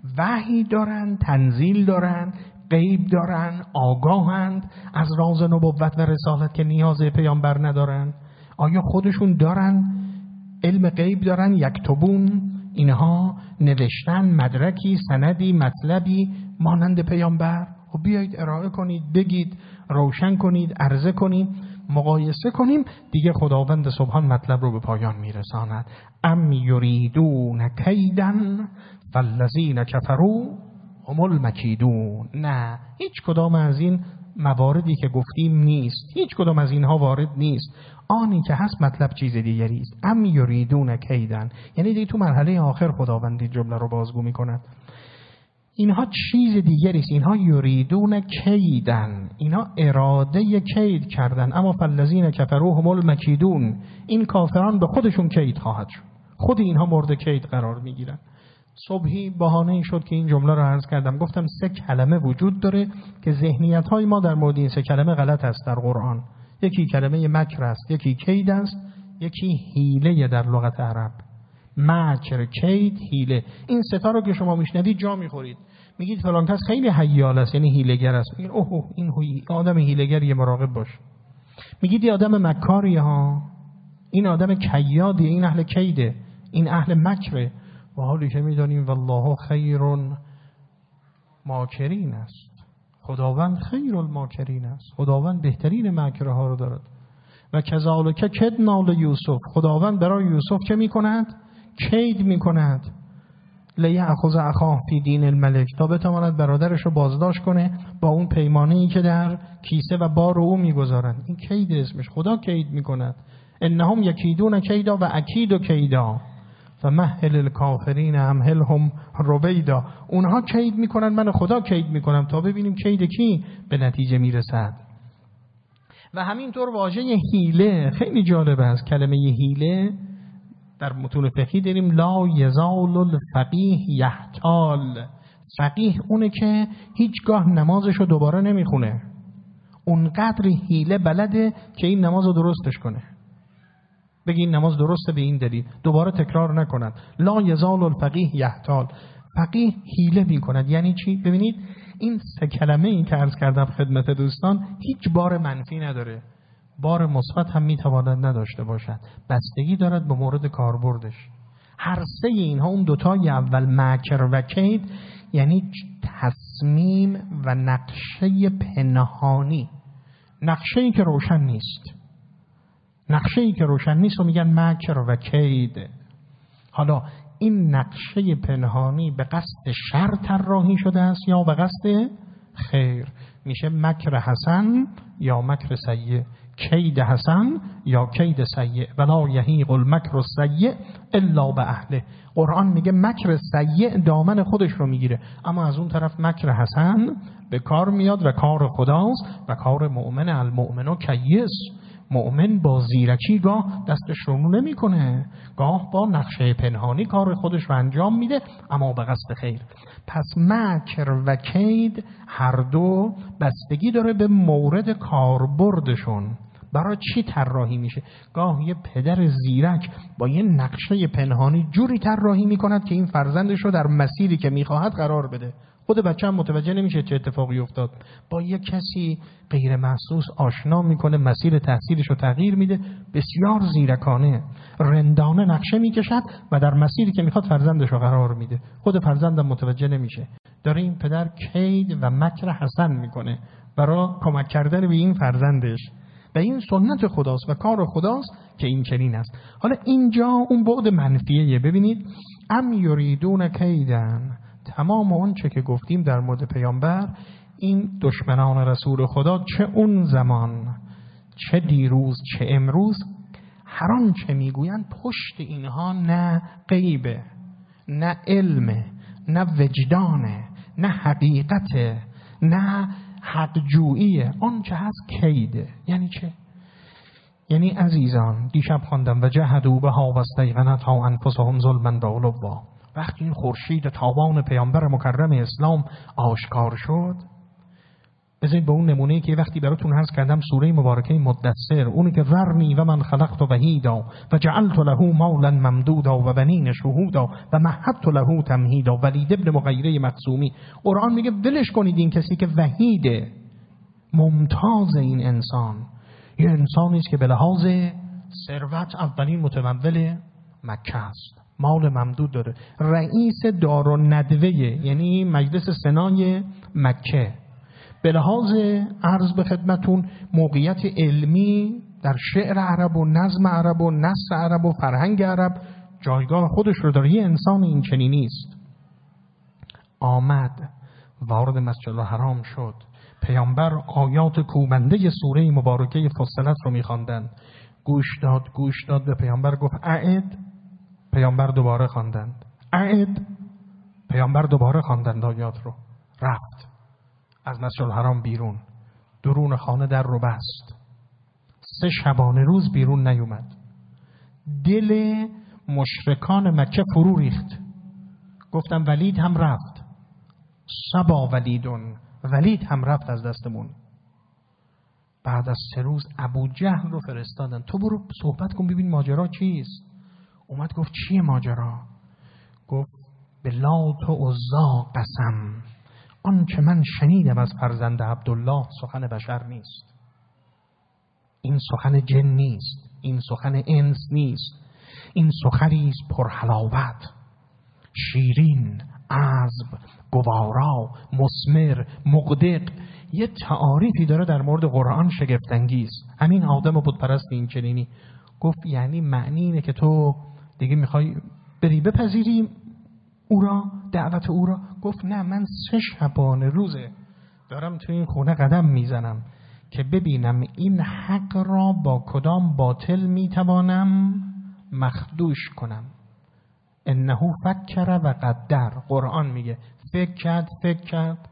وحی دارن، تنزیل دارن، غیب دارن، آگاهند از راز نبوت و رسالت که نیاز پیامبر ندارن؟ آیا خودشون دارن علم غیب دارن؟ یکتبون، اینها نوشتن مدرکی، سندی، مطلبی مانند پیامبر؟ و بیایید ارائه کنید، بگید، روشن کنید، عرضه کنید، مقایسه کنیم. دیگه خداوند سبحان مطلب رو به پایان میرساند. ام یریدون کیدن فالذین کفروا هم المکیدون. نه، هیچ کدام از این مواردی که گفتیم نیست، هیچ کدام از اینها وارد نیست. آنی که هست مطلب چیز دیگری است. ام یریدون کیدن، یعنی دیگه تو مرحله آخر خداوندی جمله رو بازگو میکند. اینها چیز دیگری است. اینها یریدون کیدن، اینها اراده کید کردن. اما فالذین کفروا هم المکیدون، این کافران به خودشون کید خواهد شد، خود اینها مورد کید قرار میگیرن. صبحی بهانه این شد که این جمله رو عرض کردم، گفتم 3 کلمه وجود داره که ذهنیت‌های ما در مورد این 3 کلمه غلط است در قرآن. یکی کلمه مکر است، یکی کید است، یکی حیله در لغت عرب. مکر، کید، حیله. این 3 تا رو که شما میشنوید جا میخورید، میگید فلان کس خیلی حیال است، یعنی حیله‌گر است. میگید اوه این آدم حیله‌گریه، مراقب باش. میگید این آدم مکاریه ها، این آدم کیادیه، این اهل کیده، این اهل مکره. و حالی که میدانیم والله خیر ماکرین است، خداوند خیر الماکرین است، خداوند بهترین مکره ها رو دارد. و کذالک کدنا لیوسف، خداوند برای یوسف چه میکند؟ کید میکند. لیأخذ اخاه فی دین الملک، تا بتواند برادرش رو بازداشت کنه با اون پیمانه‌ای که در کیسه و بار او میگذارند. این کید اسمش، خدا کید میکند. انهم یکیدون کیدا و اکید کیدا فمهل الکافرین امهلهم رویدا. اونها کید میکنن، من خدا کید میکنم، تا ببینیم کید کی به نتیجه میرسد. و همینطور واژه حیله خیلی جالبه است. کلمه حیله در متون فقهی داریم لا یزال الفقیه یحتال. فقیه اونه که هیچگاه نمازشو دوباره نمیخونه، اونقدر حیله بلده که این نمازو درستش کنه، بگی این نماز درسته به این دلیل، دوباره تکرار نکند. لا یزال الفقیه یحتال، فقیه حیله میکند. یعنی چی؟ ببینید این 3 کلمه این که عرض کردم خدمت دوستان هیچ بار منفی نداره، بار مثبت هم میتواند نداشته باشد، بستگی دارد به مورد کاربردش. هر 3 اینها، اون 2 تای اول مکر و کید، یعنی تصمیم و نقشه پنهانی، نقشه‌ای که روشن نیست، نقشه‌ای که روشن نیست و میگن مکر و کید. حالا این نقشه پنهانی به قصد شر طراحی شده است یا به قصد خیر؟ میشه مکر حسن یا مکر سیء، کید حسن یا کید سیء. ولا یحیق المکر السیء الا به اهله. قرآن میگه مکر سیء دامن خودش رو میگیره، اما از اون طرف مکر حسن به کار میاد و کار خداست و کار مؤمن. المؤمن کیس، مؤمن با زیرکی گاه دستش رو نمیکنه، گاه با نقشه پنهانی کار خودش رو انجام میده، اما به قصد خیر. پس مکر و کید هر دو بستگی داره به مورد کاربردشون. برای چی طراحی میشه؟ گاه یه پدر زیرک با یه نقشه پنهانی جوری طراحی میکند که این فرزندش رو در مسیری که میخواهد قرار بده. خود بچه هم متوجه نمیشه چه اتفاقی افتاد. با یه کسی غیر محسوس آشنا میکنه، مسیر تحصیلش رو تغییر میده. بسیار زیرکانه، رندانه نقشه میکشد و در مسیری که میخواد فرزندش رو قرار میده. خود فرزندم متوجه نمیشه. داره این پدر کید و مکر حسن میکنه برای کمک کردن به این فرزندش. و این سنت خداست و کار خداست که این چنین است. حالا اینجا اون بعد منفیه. ببینید، ام یریدون کیدن، تمام اون چه که گفتیم در مورد پیامبر، این دشمنان رسول خدا چه اون زمان چه دیروز چه امروز، هر آن چه میگویند پشت اینها نه غیبه، نه علمه، نه وجدانه، نه حقیقته، نه حق جوییه. آن چه هست کیده. یعنی چه؟ یعنی عزیزان، دیشب خواندم و جهدوا بها و استیقنتها انفسهم ظلما و علوا. وقتی این خورشید تابان پیامبر مکرم اسلام آشکار شد، بذارید به اون نمونه‌ای که وقتی براتون عرض کردم سوره مبارکه مدثر، اونی که ذرنی و من خلقت وحیدا و جعلت له مالا ممدودا و بنین شهودا و مهدت له تمهیدا، ولید ابن مغیره مخزومی. قرآن میگه ولش کنید این کسی که وحیده، ممتاز. این انسان یه انسانی است که به لحاظ ثروت اولین متمول مکه است، مال ممدود داره، رئیس دارالندوه، یعنی مجلس سنای مکه، به لحاظ عرض به خدمتون موقعیت علمی در شعر عرب و نظم عرب و نثر عرب و فرهنگ عرب جایگاه خودش رو داره. یه انسان این چنینی است. آمد وارد مسجد الحرام شد، پیامبر آیات کوبنده سوره مبارکه فصلت رو می‌خواندند. گوش داد به پیامبر، گفت اعد. پیامبر دوباره خواندند. اعد. پیامبر دوباره خواندند آیات رو. رفت از مسجد الحرام بیرون، درون خانه در رو بست. 3 شبانه روز بیرون نیومد. دل مشرکان مکه فرو ریخت. گفتم ولید هم رفت. سبا ولیدون، ولید هم رفت از دستمون. بعد از 3 روز ابو جهل رو فرستادن، تو برو صحبت کن ببین ماجرا چیست. اومد گفت چیه ماجرا؟ گفت به لات و عزی قسم، آن که من شنیدم از فرزند عبدالله سخن بشر نیست، این سخن جن نیست، این سخن انس نیست، این سخنی است پر حلاوت، شیرین، عذب، گوارا، مثمر، مقدق. یه تعاریفی داره در مورد قرآن شگفت انگیز. همین آدم بت پرست این چنینی گفت یعنی معنی اینه که تو دیگه میخوای بری بپذیری او را، دعوت او را؟ گفت نه، من 3 شبانه روزه دارم تو این خونه قدم میزنم که ببینم این حق را با کدام باطل میتوانم مخدوش کنم. انه فکر و قدر. قرآن میگه فکر کرد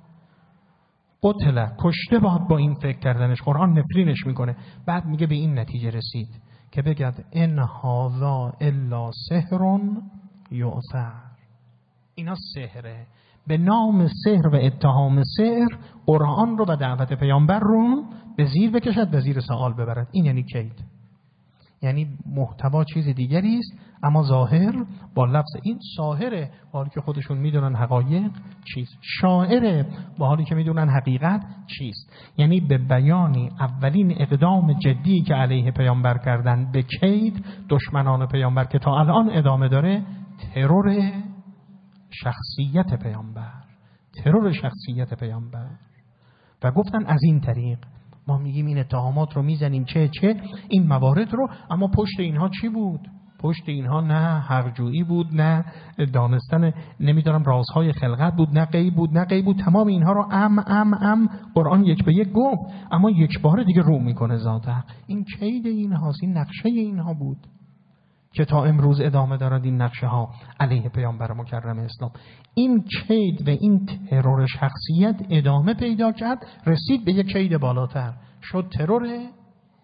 قتل، کشته باد با این فکر کردنش. قرآن نفرینش میکنه. بعد میگه به این نتیجه رسید که بگد ان هذا الا سحر یؤثر. اینا سحره. به نام سحر و اتهام سحر قرآن رو و دعوت پیامبر رو به زیر بکشد، به زیر سوال ببرد. این یعنی کید. یعنی محتوا چیز دیگری است اما ظاهر با لفظ. این ساحره با حالی که خودشون میدونن حقایق چیست، شاعره با حالی که میدونن حقیقت چیست. یعنی به بیانی اولین اقدام جدی که علیه پیامبر کردن به کید دشمنان پیامبر که تا الان ادامه داره، ترور شخصیت پیامبر. و گفتن از این طریق ما میگیم این اتهامات رو میزنیم چه این موارد رو، اما پشت اینها چی بود؟ پشت اینها نه حقجویی بود، نه دانستن نمیدونم رازهای خلقت بود، نه غیب بود. تمام اینها رو قرآن یک به یک گفت، اما یک بار دیگه رو میکنه ذات حق. این کید اینهاست، این نقشه اینها بود که تا امروز ادامه دارد. این نقشه ها علیه پیامبر مکرم اسلام، این کید و این ترور شخصیت ادامه پیدا کرد، رسید به یک کید بالاتر، شد ترور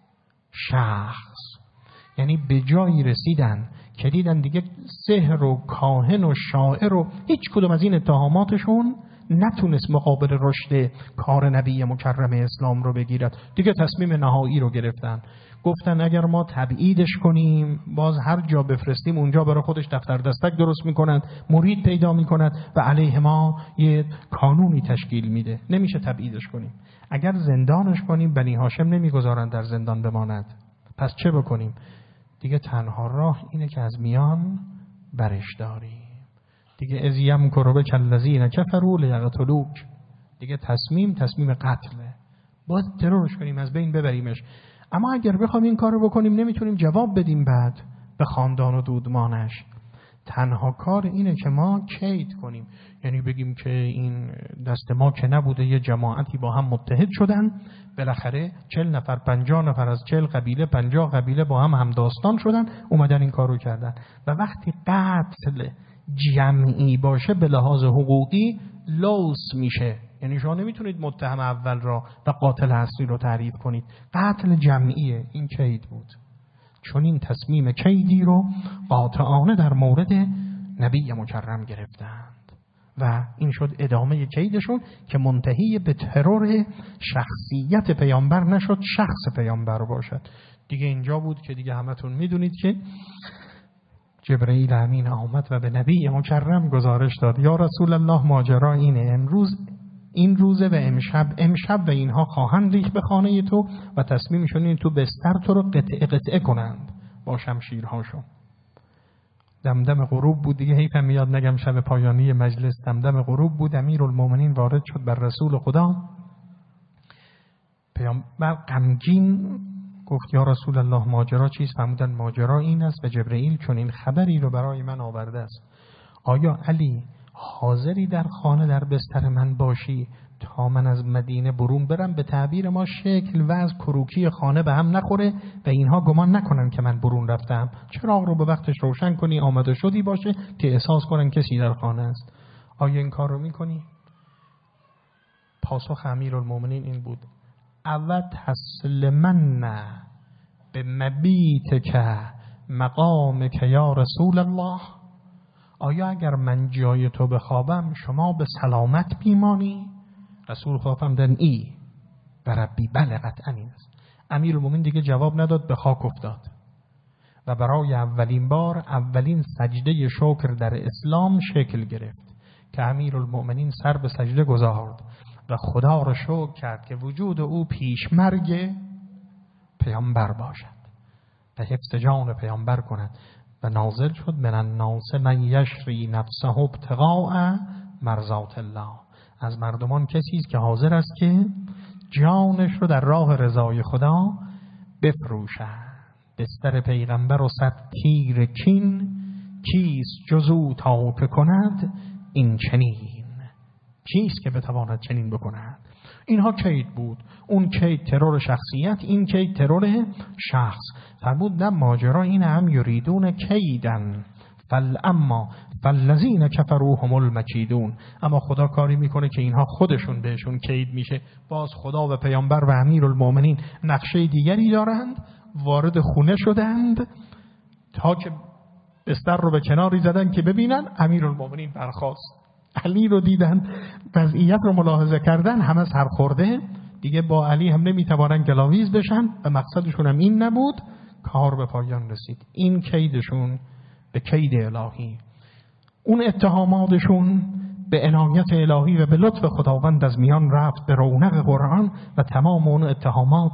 شخص. یعنی به جایی رسیدن که دیدن دیگه سحر و کاهن و شاعر و هیچ کدوم از این اتهاماتشون نتونست مقابل رشد کار نبی مکرم اسلام رو بگیرد. دیگه تصمیم نهایی رو گرفتن، گفتن اگر ما تبعیدش کنیم باز هر جا بفرستیم اونجا برای خودش دفتر دستک درست میکند، مرید پیدا میکند و علیه ما یه کانونی تشکیل میده. نمیشه تبعیدش کنیم. اگر زندانش کنیم بنی هاشم نمیگذارن در زندان بماند. پس چه بکنیم؟ دیگه تنها راه اینه که از میان برش داریم. دیگه ازیم کربه کالذین کفروا لیقتلوک. دیگه تصمیم قتله. باید ترورش کنیم، از بین ببریمش. اما اگر بخوام این کارو بکنیم نمیتونیم جواب بدیم بعد به خاندان و دودمانش. تنها کار اینه که ما کید کنیم، یعنی بگیم که این دست ما که نبوده، یه جماعتی با هم متحد شدن، بالاخره 40 نفر 50 نفر از 40 قبیله 50 قبیله با هم همداستان شدن، اومدن این کارو کردن. و وقتی قتل جمعی باشه به لحاظ حقوقی لوث میشه. یعنی شما نمیتونید متهم اول را و قاتل اصلی رو تعریف کنید. قتل جمعیه. این کید بود. چون این تصمیم کیدی رو قاطعانه در مورد نبی مکرم گرفتند و این شد ادامه کیدشون که منتهی به ترور شخصیت پیامبر نشد، شخص پیامبر باشد. دیگه اینجا بود که دیگه همتون میدونید که جبرئیل امین آمد و به نبی مکرم گزارش داد یا رسول الله ماجرا اینه، امروز این روزه و امشب و اینها خواهند ریخت به خانه تو و تصمیمشون این تو بستر تو رو قطعه کنند با شمشیرهاشون. دمدم غروب بود دیگه، حیفم میاد نگم شب پایانی مجلس. دمدم غروب بود، امیرالمومنین وارد شد بر رسول خدا. پیامبر غمگین گفت یا رسول الله ماجرا چیست؟ فرمودن ماجرا این است و جبرئیل چون این خبری رو برای من آورده است. آیا علی حاضری در خانه در بستر من باشی تا من از مدینه برون برم؟ به تعبیر ما شکل و از کروکی خانه به هم نخوره و اینها گمان نکنن که من برون رفتم. چراغ رو به وقتش روشن کنی، آمده شدی باشه که احساس کنن کسی در خانه است. آیا این کار رو میکنی؟ پاسخ امیرالمومنین این بود اول تسلمن به مبیت که مقام که یا رسول الله. آیا اگر من جای تو بخوابم شما به سلامت میمانی؟ رسول خدا دن ای و ربی بله قطعا این است. امیرالمومنین دیگه جواب نداد، به خاک افتاد و برای اولین بار اولین سجده شکر در اسلام شکل گرفت که امیرالمومنین سر به سجده گذارد و خدا را شکر کرد که وجود او پیش مرگ پیامبر باشد و حفظ جان پیامبر کند و نازل شد من الناس من یشری نفسه ابتغاء مرضات الله. از مردمان کسی است که حاضر است که جانش رو در راه رضای خدا بفروشد. بستر پیغمبر و صد تیر کین کیست جزو تا که کند این چنین. کیست که بتواند چنین بکند؟ اینها کید بود. اون کید ترور شخصیت، این کید ترور شخص. فرمود نه ماجرا این هم یریدون کیدن اما فالذین کفروا هم المکیدون. اما خدا کاری میکنه که اینها خودشون بهشون کید میشه. باز خدا و پیامبر و امیرالمومنین نقشه دیگری دارند، وارد خونه شدند تا که بستر رو به کناری زدن که ببینن. امیرالمومنین برخاست، علی رو دیدن، وضعیت رو ملاحظه کردن، همه سرخورده دیگه با علی هم نمیتوانن گلاویز بشن و مقصدشون هم این نبود. کار به پایان رسید. این کیدشون به کید الهی، اون اتهاماتشون به عنایت الهی و به لطف خداوند از میان رفت به رونق قرآن و تمام اون اتهامات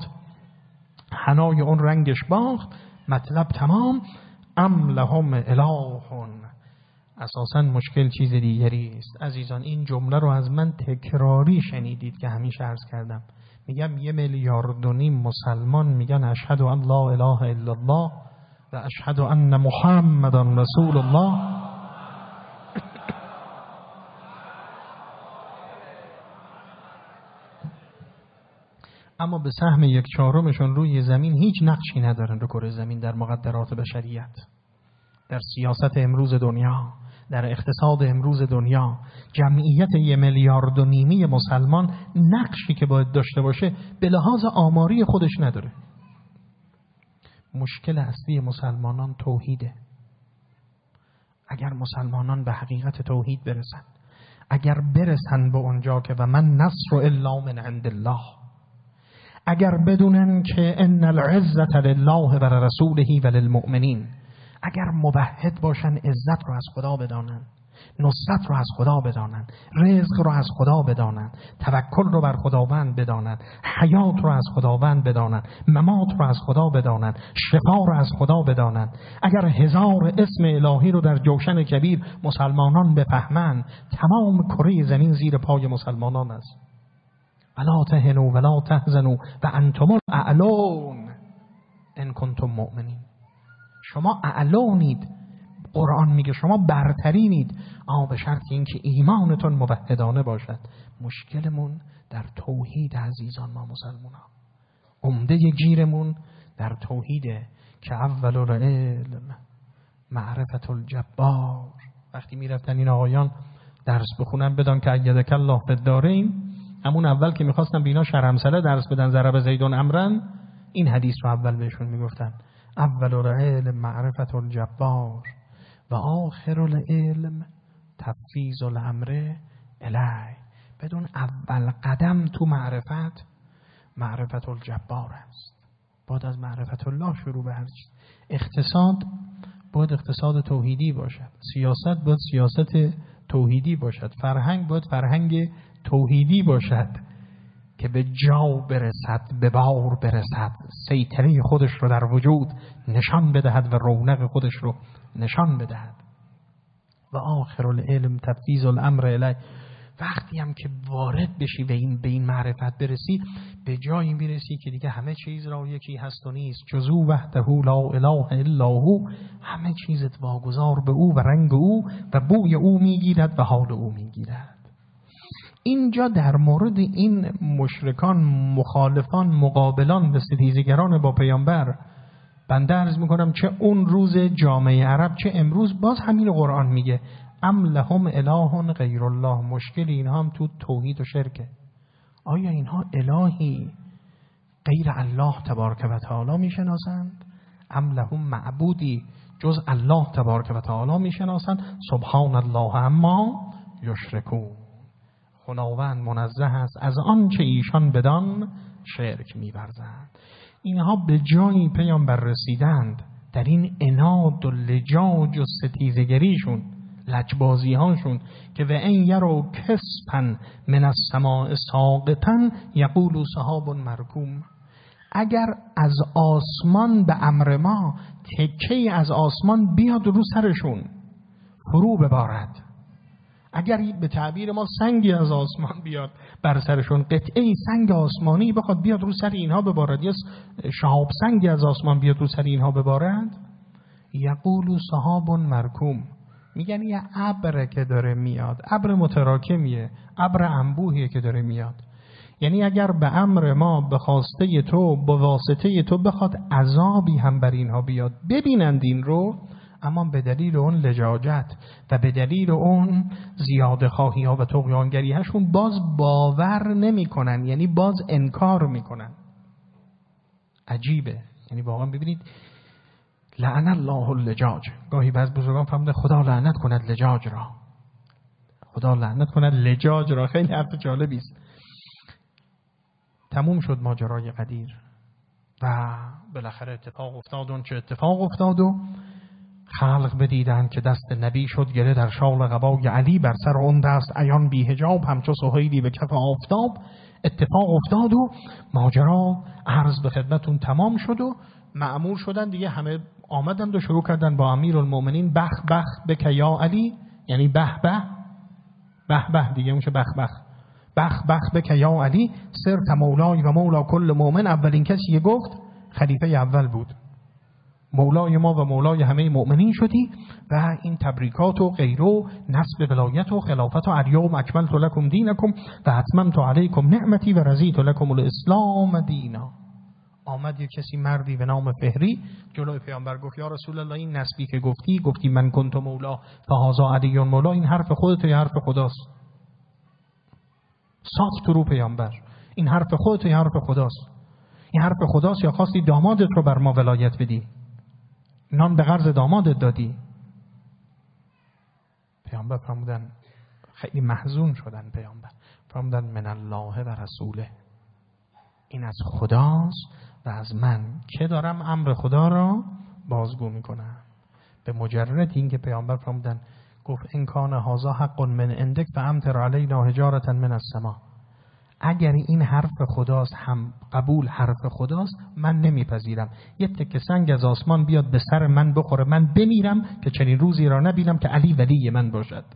حنای اون رنگش باخت. مطلب تمام. ام لهم الهون. اساساً مشکل چیز دیگری است عزیزان. این جمله رو از من تکراری شنیدید که همیشه عرض کردم. میگم 1.5 میلیارد مسلمان میگن اشهد ان لا اله الا الله و اشهد ان محمدا رسول الله. اما به سهم 1/4 روی زمین هیچ نقشی ندارن رو کره زمین، در مقدرات بشریت، در سیاست امروز دنیا، در اقتصاد امروز دنیا. جمعیت 1.5 میلیارد مسلمان نقشی که باید داشته باشه به لحاظ آماری خودش نداره. مشکل اصلی مسلمانان توحیده. اگر مسلمانان به حقیقت توحید برسن، اگر برسن به اونجا که و من نصر الا من عند الله، اگر بدونن که ان العزة لله و رسوله و للمؤمنین، اگر موحد باشن عزت رو از خدا بدانن، نصرت رو از خدا بدانن، رزق رو از خدا بدانن، توکل رو بر خداوند بدانن، حیات رو از خداوند بدانن، ممات رو از خدا بدانن، شفا رو از خدا بدانن، اگر 1000 اسم الهی رو در جوشن کبیر مسلمانان بفهمن، تمام کره زمین زیر پای مسلمانان است. ولا تهنوا ولا تحزنوا و انتم الاعلون ان کنتم مؤمنین. شما اعلونید، قرآن میگه شما برترینید، اما به شرط اینکه ایمانتون موحدانه باشد. مشکلمون در توحید عزیزان، ما مسلمانان عمده گیرمون در توحیده که اول العلم معرفت الجبار. وقتی میرفتن این آقایان درس بخونن بدان که ایدک الله فی الدارین، همون اول که میخواستن بینا شرمسله درس بدن ضرب زیدون امرن، این حدیث رو اول بهشون میگفتن اول العلم معرفت الجبار و آخر العلم تفویض الامر الی. بدون اول قدم تو معرفت الجبار است. باید از معرفت الله شروع به هر چیز. اقتصاد باید اقتصاد توحیدی باشد، سیاست باید سیاست توحیدی باشد، فرهنگ باید فرهنگ توحیدی باشد که به جا برسد، به بار برسد، سیطره خودش رو در وجود نشان بدهد و رونق خودش رو نشان بدهد. و آخر العلم تفویض الامر الی. وقتی هم که وارد بشی به این معرفت برسی، به جایی میرسی که دیگه همه چیز را یکی هست و نیست، جز او وحده لا اله الا هو. همه چیزت واگذار به او و رنگ او و بوی او میگیرد و حال او میگیرد. اینجا در مورد این مشرکان، مخالفان، مقابلان و ستیزگران با پیامبر بنده عرض میکنم، چه اون روز جامعه عرب چه امروز، باز همین قرآن میگه ام لهم اله غیر الله. مشکل اینها هم تو توحید و شرکه. آیا اینها الهی غیر الله تبارک و تعالی میشناسند؟ ام لهم معبودی جز الله تبارک و تعالی میشناسند؟ سبحان الله اما یشرکون. خداوند منزه است از آن چه ایشان بدان شرک می‌ورزند. اینها به جایی پیامبر رسیدند در این عناد و لجاج و ستیزگریشون، لجبازی‌هاشون، که و این یرو کسپن من السماء ساقطا یقولوا سحاب مرکوم. اگر از آسمان به امر ما تکه‌ای از آسمان بیاد رو سرشون فرو ببارد، اگر به تعبیر ما سنگی از آسمان بیاد بر سرشون، قطعه سنگ آسمانی بخواد بیاد رو سر اینها ببارد، یا شهاب سنگی از آسمان بیاد رو سر اینها ببارد، یقولوا سحاب مرکوم. میگن یه ابر که داره میاد، ابر متراکمیه، ابر انبوهیه که داره میاد. یعنی اگر به امر ما، به خواسته تو، به واسطه تو بخواد عذابی هم بر اینها بیاد، ببینند این رو، اما به دلیل اون لجاجت و به دلیل اون زیاده خواهی ها و طغیانگری هاشون باز باور نمی کنن، یعنی باز انکار میکنن. عجیبه. یعنی واقعا ببینید لعن الله اللجاج. گاهی بعض بزرگان فرمودن خدا لعنت کند لجاج را. خدا لعنت کند لجاج را. خیلی حرف جالبی است. تموم شد ماجرای قدیر و بالاخره اتفاق افتاد اون چه اتفاق افتاد و خلق بدیدند که دست نبی شد گره در شال قبای علی، بر سر اون دست عیان بی حجاب همچو سهیلی به کف آفتاب. اتفاق افتاد و ماجرا عرض به خدمتون تمام شد و مأمور شدن دیگه، همه آمدند و شروع کردن با امیرالمومنین بخ بخ بک یا علی، یعنی به به به به دیگه میشه بخ بخ بخ بخ بک یا علی صرت مولای و مولا کل مؤمن. اولین کسی که گفت خلیفه اول بود، مولای ما و مولای همه مؤمنین شدی و این تبریکات و غیره، نصب ولایت و خلافت و الیوم اکملت لکم دینکم و اتممت علیکم نعمتی و رضیت لکم الاسلام دینا. آمد یک کسی مردی به نام فهری جلوی پیامبر گفت یا رسول الله این نسبی که گفتی من کنت مولا فهذا علی مولا، این حرف خودت یا حرف خداست؟ صاف تو رو پیامبر، این حرف خودت یا حرف خداست؟ این حرف خداست یا خواستی دامادت رو بر ما ولایت بدی؟ نان به قرض دامادت دادی؟ پیامبر فرمودن، خیلی محزون شدن پیامبر، فرمودن من الله و رسوله، این از خداست و از من که دارم امر خدا را بازگو میکنم. به مجرد این که پیامبر فرمودن، گفت ان کان هذا حق من عندک فامطر علینا حجارة من السماء، اگر این حرف خداست، هم قبول حرف خداست، من نمیپذیرم یه تکه سنگ از آسمان بیاد به سر من بخوره، من بمیرم که چنین روزی را نبینم که علی ولی من باشد.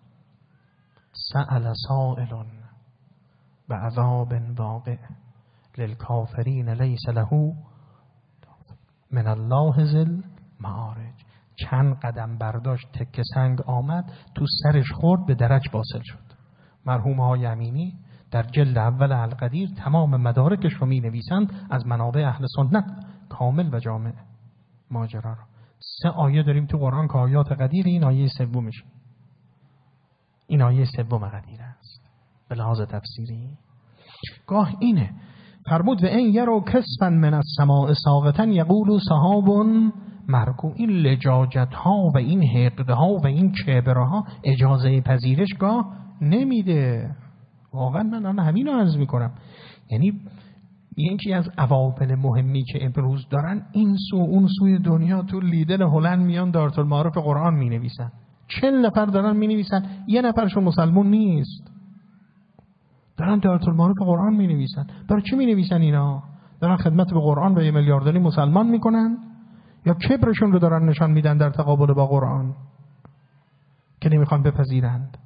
سأل سائل بعذاب واقع للکافرین لیس له من الله ذی المعارج. چند قدم برداشت، تکه سنگ آمد تو سرش خورد، به درج واصل شد. مرحوم های امینی در جلد اول القدیر تمام مدارکش رو می نویسند از منابع اهل سنت کامل و جامع ماجرا رو. 3 آیه داریم تو قرآن که آیات قدیر، این آیه سومش، این آیه سوم قدیر است به لحاظ تفسیری. گاه اینه فرمود و این یرو کسفا من السماء ساقطا یقولوا سحاب مرکوم. این لجاجت ها و این حقد ها و این کبر ها اجازه پذیرشگاه نمیده. واقعا من همین رو عرض میکنم. یعنی یکی از عوامل مهمی که امروز دارن، این سو اون سوی دنیا تو لیدر هلند میان دارت المعارف قرآن می نویسن، 40 نفر دارن می نویسن، 1 نفرشون مسلمون نیست، دارن دارت المعارف قرآن می نویسن. برای چی می نویسن اینا؟ دارن خدمت به قرآن و 1 میلیاردی مسلمان میکنن یا کبرشون رو دارن نشان میدن در تقابل با قرآن که نمیخوان بپذیرند؟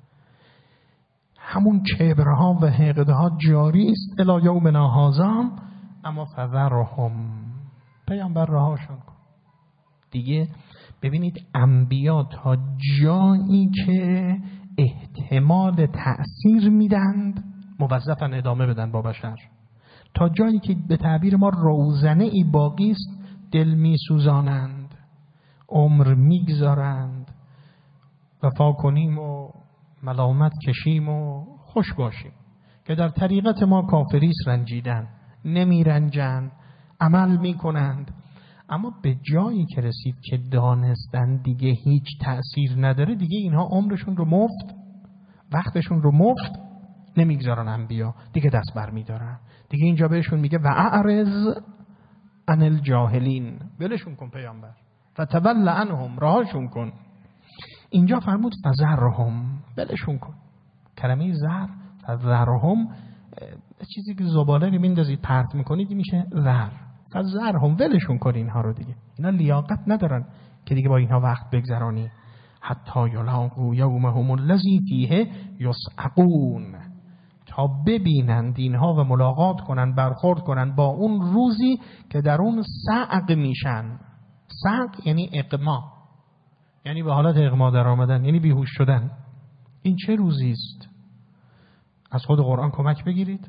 همون کبرها و حقدها جاری است الی یومنا هذا، اما فذرهم، پیامبر رهاشون کن دیگه. ببینید انبیا تا جایی که احتمال تأثیر میدند موظفن ادامه بدن با بشر، تا جایی که به تعبیر ما روزنه ای باقی است دل میسوزانند، عمر میگذارند، وفا کنیم و ملامت کشیم و خوش باشیم که در طریقت ما کافریست رنجیدن، نمی رنجن، عمل می کنند. اما به جایی که رسید که دانستن دیگه هیچ تأثیر نداره، دیگه اینها عمرشون رو مفت، وقتشون رو مفت نمیگذارن. انبیا دیگه دست بر می دارن. دیگه اینجا بهشون میگه و اعرض عن الجاهلین، ولشون کن پیامبر، فتول عنهم، رهاشون کن. اینجا فرمود فذرهم، ولشون کن. کلمه زر، فذرهم، چیزی که زباله رو میندازید پرت میکنید میشه زر. فذرهم، ولشون کن اینها رو دیگه. اینا لیاقت ندارن که دیگه با اینها وقت بگذرانی. حتی یلاقوا یومهم الذی فیه یصعقون، تا ببینند اینها و ملاقات کنن، برخورد کنن با اون روزی که در اون صعق میشن. صعق یعنی اغما، یعنی به حالت اغما در آمدن، یعنی بیهوش شدن. این چه روزی است؟ از خود قرآن کمک بگیرید.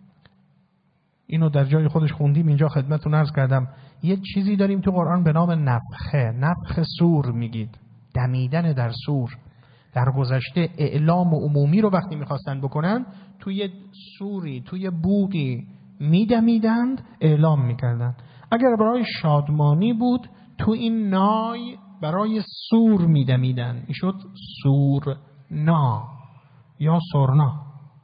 اینو در جای خودش خوندیم، اینجا خدمتتون عرض کردم. یه چیزی داریم تو قرآن به نام نفخه، نفخ سور میگید، دمیدن در سور. در گذشته اعلام عمومی رو وقتی میخواستن بکنن، توی سوری، توی بوقی میدمیدند، اعلام میکردن. اگر برای شادمانی بود، تو این نای برای سور میدمیدن، این شد سورنا یا سرنا.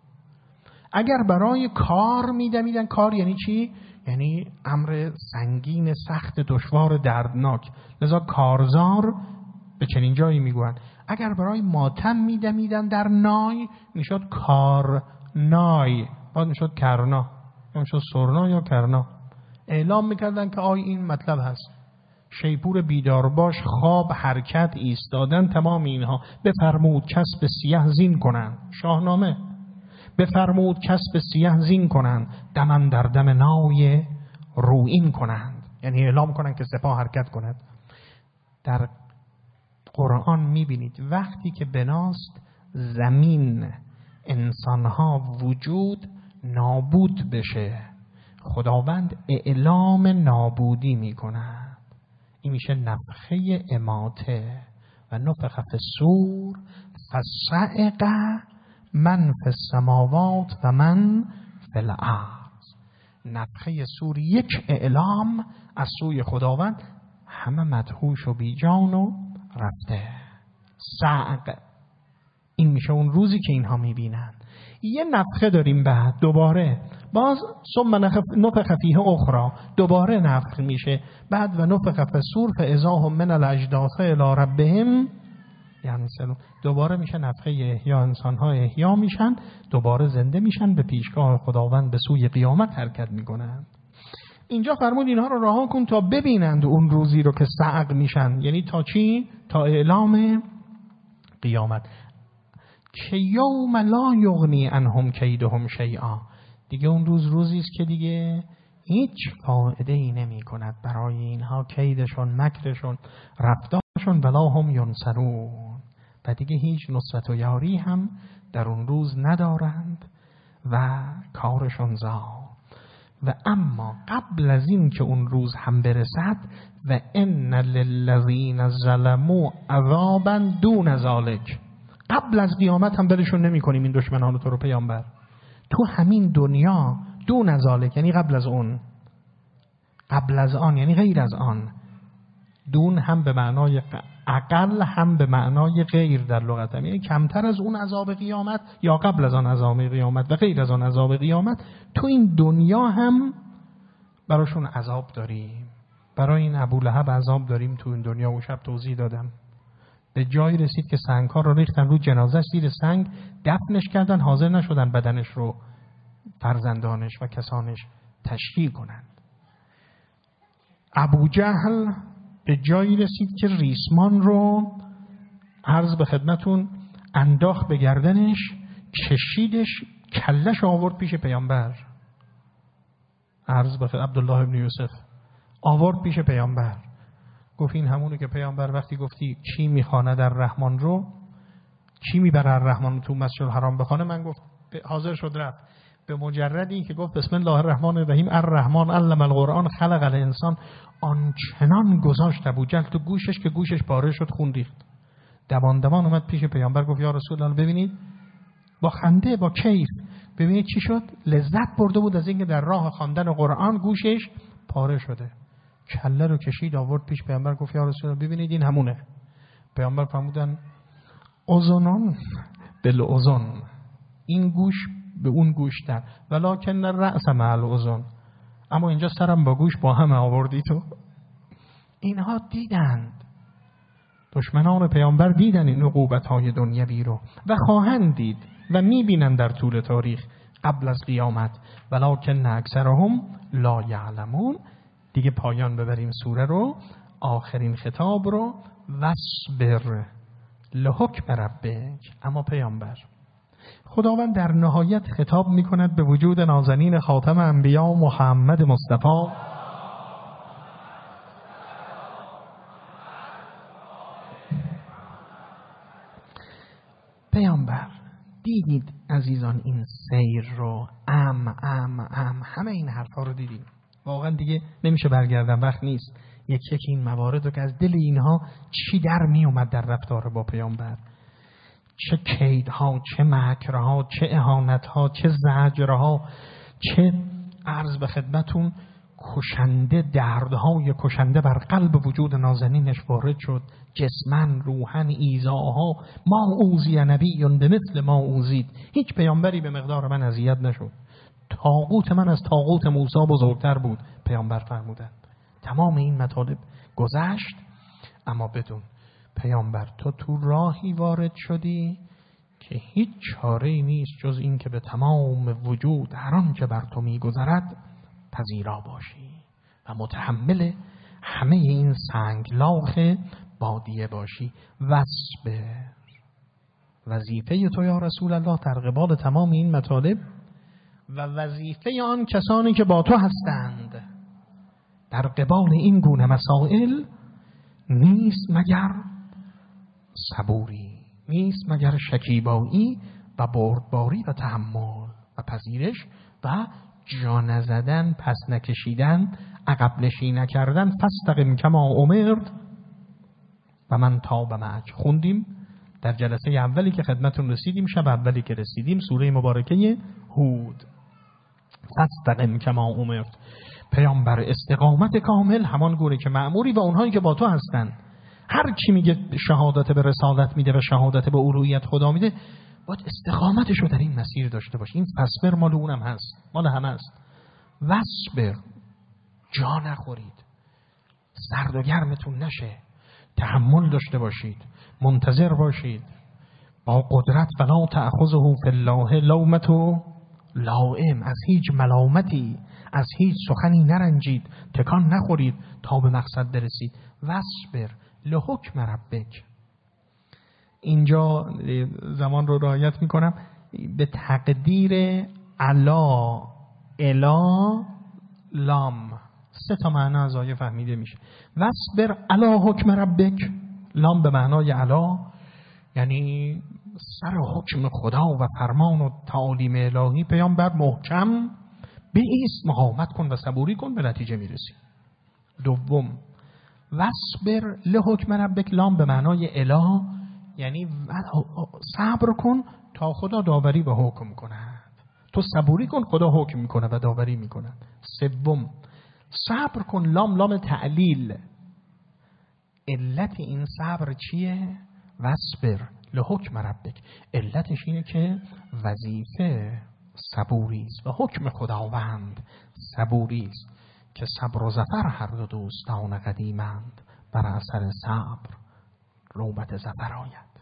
اگر برای کار میدمیدن، کار یعنی چی؟ یعنی امر سنگین، سخت، دشوار، دردناک، لذا کارزار به چنین جایی میگوین. اگر برای ماتم میدمیدن در نای، میشد کارنای، بعد میشد کرنا، میشد سرنا یا کرنا. اعلام میکردن که آی این مطلب هست، شیپور بیدار باش، خواب، حرکت، ایستادن، تمام اینها. بفرمود کسب سیه زین کنن، شاهنامه. بفرمود کسب سیه زین کنن، دمن در دم نای روئین کنند، یعنی اعلام کنن که سپاه حرکت کند. در قرآن میبینید وقتی که بناست زمین، انسانها وجود نابود بشه، خداوند اعلام نابودی میکند. این میشه نفخه اماته. و نفخ فی الصور فصعق من فی السماوات و من فی الارض. نفخه سور یک اعلام از سوی خداوند، همه مدهوش و بیجان و رفته. صعق، این میشه اون روزی که اینها میبینن. یه نفخه داریم بعد دوباره، باز ثم نفخ فیه اخرى، دوباره نفخ میشه بعد و نفخ فی الصور فاذا هم من الاجداث الی ربهم ینسلون، دوباره میشه نفخه احیا، انسان‌ها احیا میشن، دوباره زنده میشن، به پیشگاه خداوند به سوی قیامت حرکت میکنن. اینجا فرمود اینها رو رها کن تا ببینند اون روزی رو که صعق میشن. یعنی تا چی؟ تا اعلام قیامت. که یوم لا یغنی عنهم کیدهم شیئا، دیگه اون روزی است که دیگه هیچ فایده ای نمی کند برای اینها کیدشون، مکرشون، رفتارشون، ولا هم ینصرون، و دیگه هیچ نصرت و یاری هم در اون روز ندارند و کارشون زا. و اما قبل از این که اون روز هم برسد، و ان للذین ظلموا عذابا دون ذلک، قبل از قیامت هم برشون نمی کنیم این دشمنان تو رو پیامبر، تو همین دنیا دون ذلک یعنی قبل از اون، قبل از آن یعنی غیر از آن. دون هم به معنای اقل هم به معنای غیر در لغت هم، یعنی کمتر از اون عذاب قیامت یا قبل از آن عذاب قیامت و غیر از آن عذاب قیامت، تو این دنیا هم براشون عذاب داریم. برای این ابولهب عذاب داریم تو این دنیا. اون شب توضیح دادم به جایی رسید که سنگ‌ها رو ریختن رو جنازه‌اش، زیر سنگ دفنش کردن، حاضر نشدن بدنش رو فرزندانش و کسانش تشکیل کنند. ابو جهل به جایی رسید که ریسمان رو عرض به خدمتون انداخت به گردنش، کشیدش، کلش آورد پیش پیامبر. عرض به خدمت عبدالله ابن یوسف آورد پیش پیامبر، گفت این همونه که پیامبر وقتی گفتی کی میخوانه در رحمان رو، کی میبره الرحمن تو مسجد الحرام بخونه، من گفت حاضر شد رفت. به مجرد این که گفت بسم الله الرحمن الرحیم الرحمن علم القرآن خلق الانسان، آنچنان گذاشت ابو جهل تو گوشش که گوشش پاره شد، خون ریخت. دوان اومد پیش پیامبر گفت یا رسول الله ببینید، با خنده با کیف، ببینید چی شد، لذت برده بود از اینکه در راه خواندن قرآن گوشش پاره شده. کله رو کشید آورد پیش پیامبر گفت یا رسول الله ببینید این همونه. پیامبر فرمودن اذنان بالاذن، این گوش به اون گوش در، ولکن الرأس مع الاذن، اما اینجا سرم با گوش با هم آوردی تو. اینها دیدند، دشمنان پیامبر دیدن این عقوبت‌های دنیوی رو و خواهند دید و می‌بینن در طول تاریخ قبل از قیامت. ولکن اکثرهم لا یعلمون. دیگه پایان ببریم سوره رو، آخرین خطاب رو، واصبر لحکم ربک. اما پیامبر، خداوند در نهایت خطاب می‌کند به وجود نازنین خاتم انبیا محمد مصطفی پیامبر، دیدید عزیزان این سیر رو، همه این حرفا رو دیدیم. واقعا دیگه نمیشه برگردن، وقت نیست. یکی این موارد رو که از دل اینها چی در می اومد در رفتار با پیامبر، چه کیدها، چه مکرها، چه اهانتها، چه زجرها، چه عرض به خدمتون کشنده، دردهای کشنده بر قلب وجود نازنینش وارد شد، جسمن، روحن، ایذاها. ما اوذی نبی بمثل ما اوذید، هیچ پیامبری به مقدار من اذیت نشد، طاغوت من از طاغوت موسی بزرگتر بود. پیامبر فرمودند تمام این مطالب گذشت، اما بدون پیامبر تو راهی وارد شدی که هیچ چاره‌ای نیست جز این که به تمام وجود هر آن که بر تو می‌گذرد پذیرا باشی و متحمل همه این سنگلاخ بادیه باشی. واصبر، وظیفه تو یا رسول الله در قبال تمام این مطالب و وظیفه آن کسانی که با تو هستند در قبال این گونه مسائل نیست مگر صبوری، نیست مگر شکیبایی و بردباری و تحمل و پذیرش و جا نزدن، پس نکشیدن، عقب نشینی نکردن. فاستقم کما امرت و من تاب معک. خوندیم در جلسه اولی که خدمتون رسیدیم، شب اولی که رسیدیم، سوره مبارکه هود. فاستقم کما امرت. پیامبر استقامت کامل همان گونه که مأموری و اونهایی که با تو هستن. هر کی میگه شهادت به رسالت میده و شهادت به الوهیت خدا میده، باید استقامتشو در این مسیر داشته باشه. این فصبر مال اونم هست، مال همه هست. وصبر، جا نخورید، سرد و گرمتون نشه، تحمل داشته باشید، منتظر باشید. با قدرت فلا تأخذه فی الله لومة لائم، از هیچ ملامتی، از هیچ سخنی نرنجید، تکان نخورید تا به مقصد برسید. وصبر لحکم ربک. اینجا زمان رو رعایت میکنم، به تقدیر علا، الا، لام، 3 تا معنا از آیه فهمیده میشه. وصبر علی حکم ربک، لام به معنای علا، یعنی سر حکم خدا و فرمان و تعالیم الهی پیامبر محکم بایست، مقاومت کن و صبوری کن، به نتیجه میرسی. دوم، وصبر لحکم ربک، لام به معنای اله، یعنی صبر کن تا خدا داوری و حکم کند. تو صبوری کن، خدا حکم میکنه و داوری میکنه. سوم، صبر کن، لام تعلیل. علت این صبر چیه؟ وصبر لحکم ربک، علتش اینه که وظیفه صبوری است و حکم خداوند صبوری است که صبر و ظفر هر دو دوستان قدیمند، بر اثر صبر نوبت ظفر آید.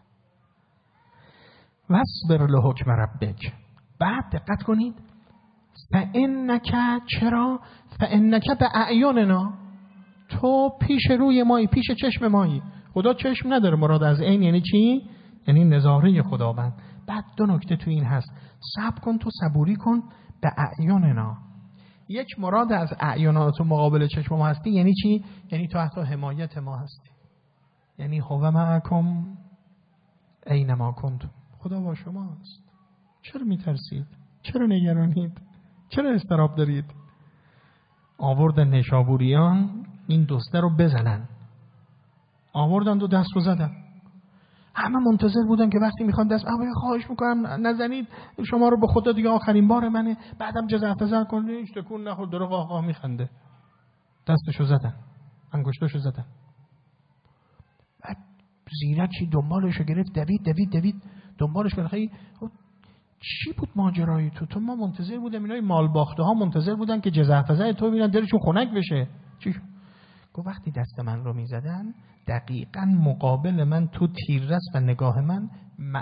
وصبر لحکم ربک. بعد دقت کنید، فانک، چرا؟ فانک باعیننا، تو پیش روی مایی، پیش چشم مایی. خدا چشم نداره، مراد از عین یعنی چی؟ یعنی نظاره خداوند. بعد 2 نکته تو این هست، صبر کن، تو صبوری کن به اعیننا. یک، مراد از اعینا تو مقابل چشم ما هستی یعنی چی؟ یعنی تو تحت حمایت ما هستی، یعنی هو معکم اینما کنتم، خدا با شما هست. چرا میترسید؟ چرا نگرانید؟ چرا اضطراب دارید؟ آوردن نیشابوریان این دزده رو بزنن، آوردن 2 دست رو زدن. همه منتظر بودن که وقتی میخوان دست، خواهش میکنم نزنید، شما رو به خدا دیگه آخرین بار منه، بعدم جزع کنید، هیچ تکون نخورد، داره قاقا میخنده. دستشو زدن، انگشتاشو زدن. بعد زیرکی دنبالشو گرفت، دوید دنبالش. بالاخره چی بود ماجرای تو ما منتظر بودیم، اینای مال باخته ها منتظر بودن که جزع تو ببینن دلشون خنک بشه. چی؟ گفت وقتی دست من رو میزدن دقیقاً مقابل من تو تیررس و نگاه من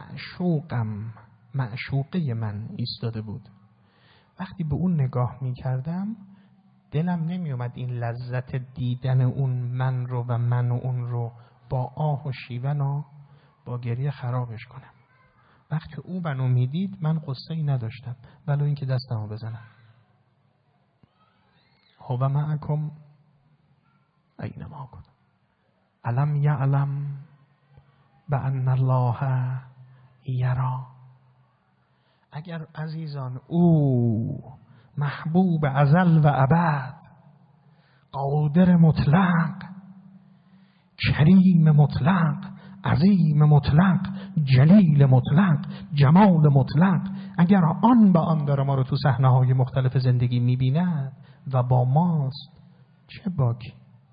معشوقه من ایستاده بود. وقتی به اون نگاه میکردم دلم نمیومد این لذت دیدن اون من رو و من و اون رو با آه و شیون و با گریه خرابش کنم. وقتی او منو میدید من قصه‌ای نداشتم ولو اینکه دستمو بزنم. هو معکم اینما کنم علم یعلم بأن الله یرا. اگر عزیزان او محبوب ازل و ابد، قادر مطلق، کریم مطلق، عظیم مطلق، جلیل مطلق، جمال مطلق، اگر آن به آن داره ما رو تو صحنه‌های مختلف زندگی می‌بیند و با ماست، چه باکی،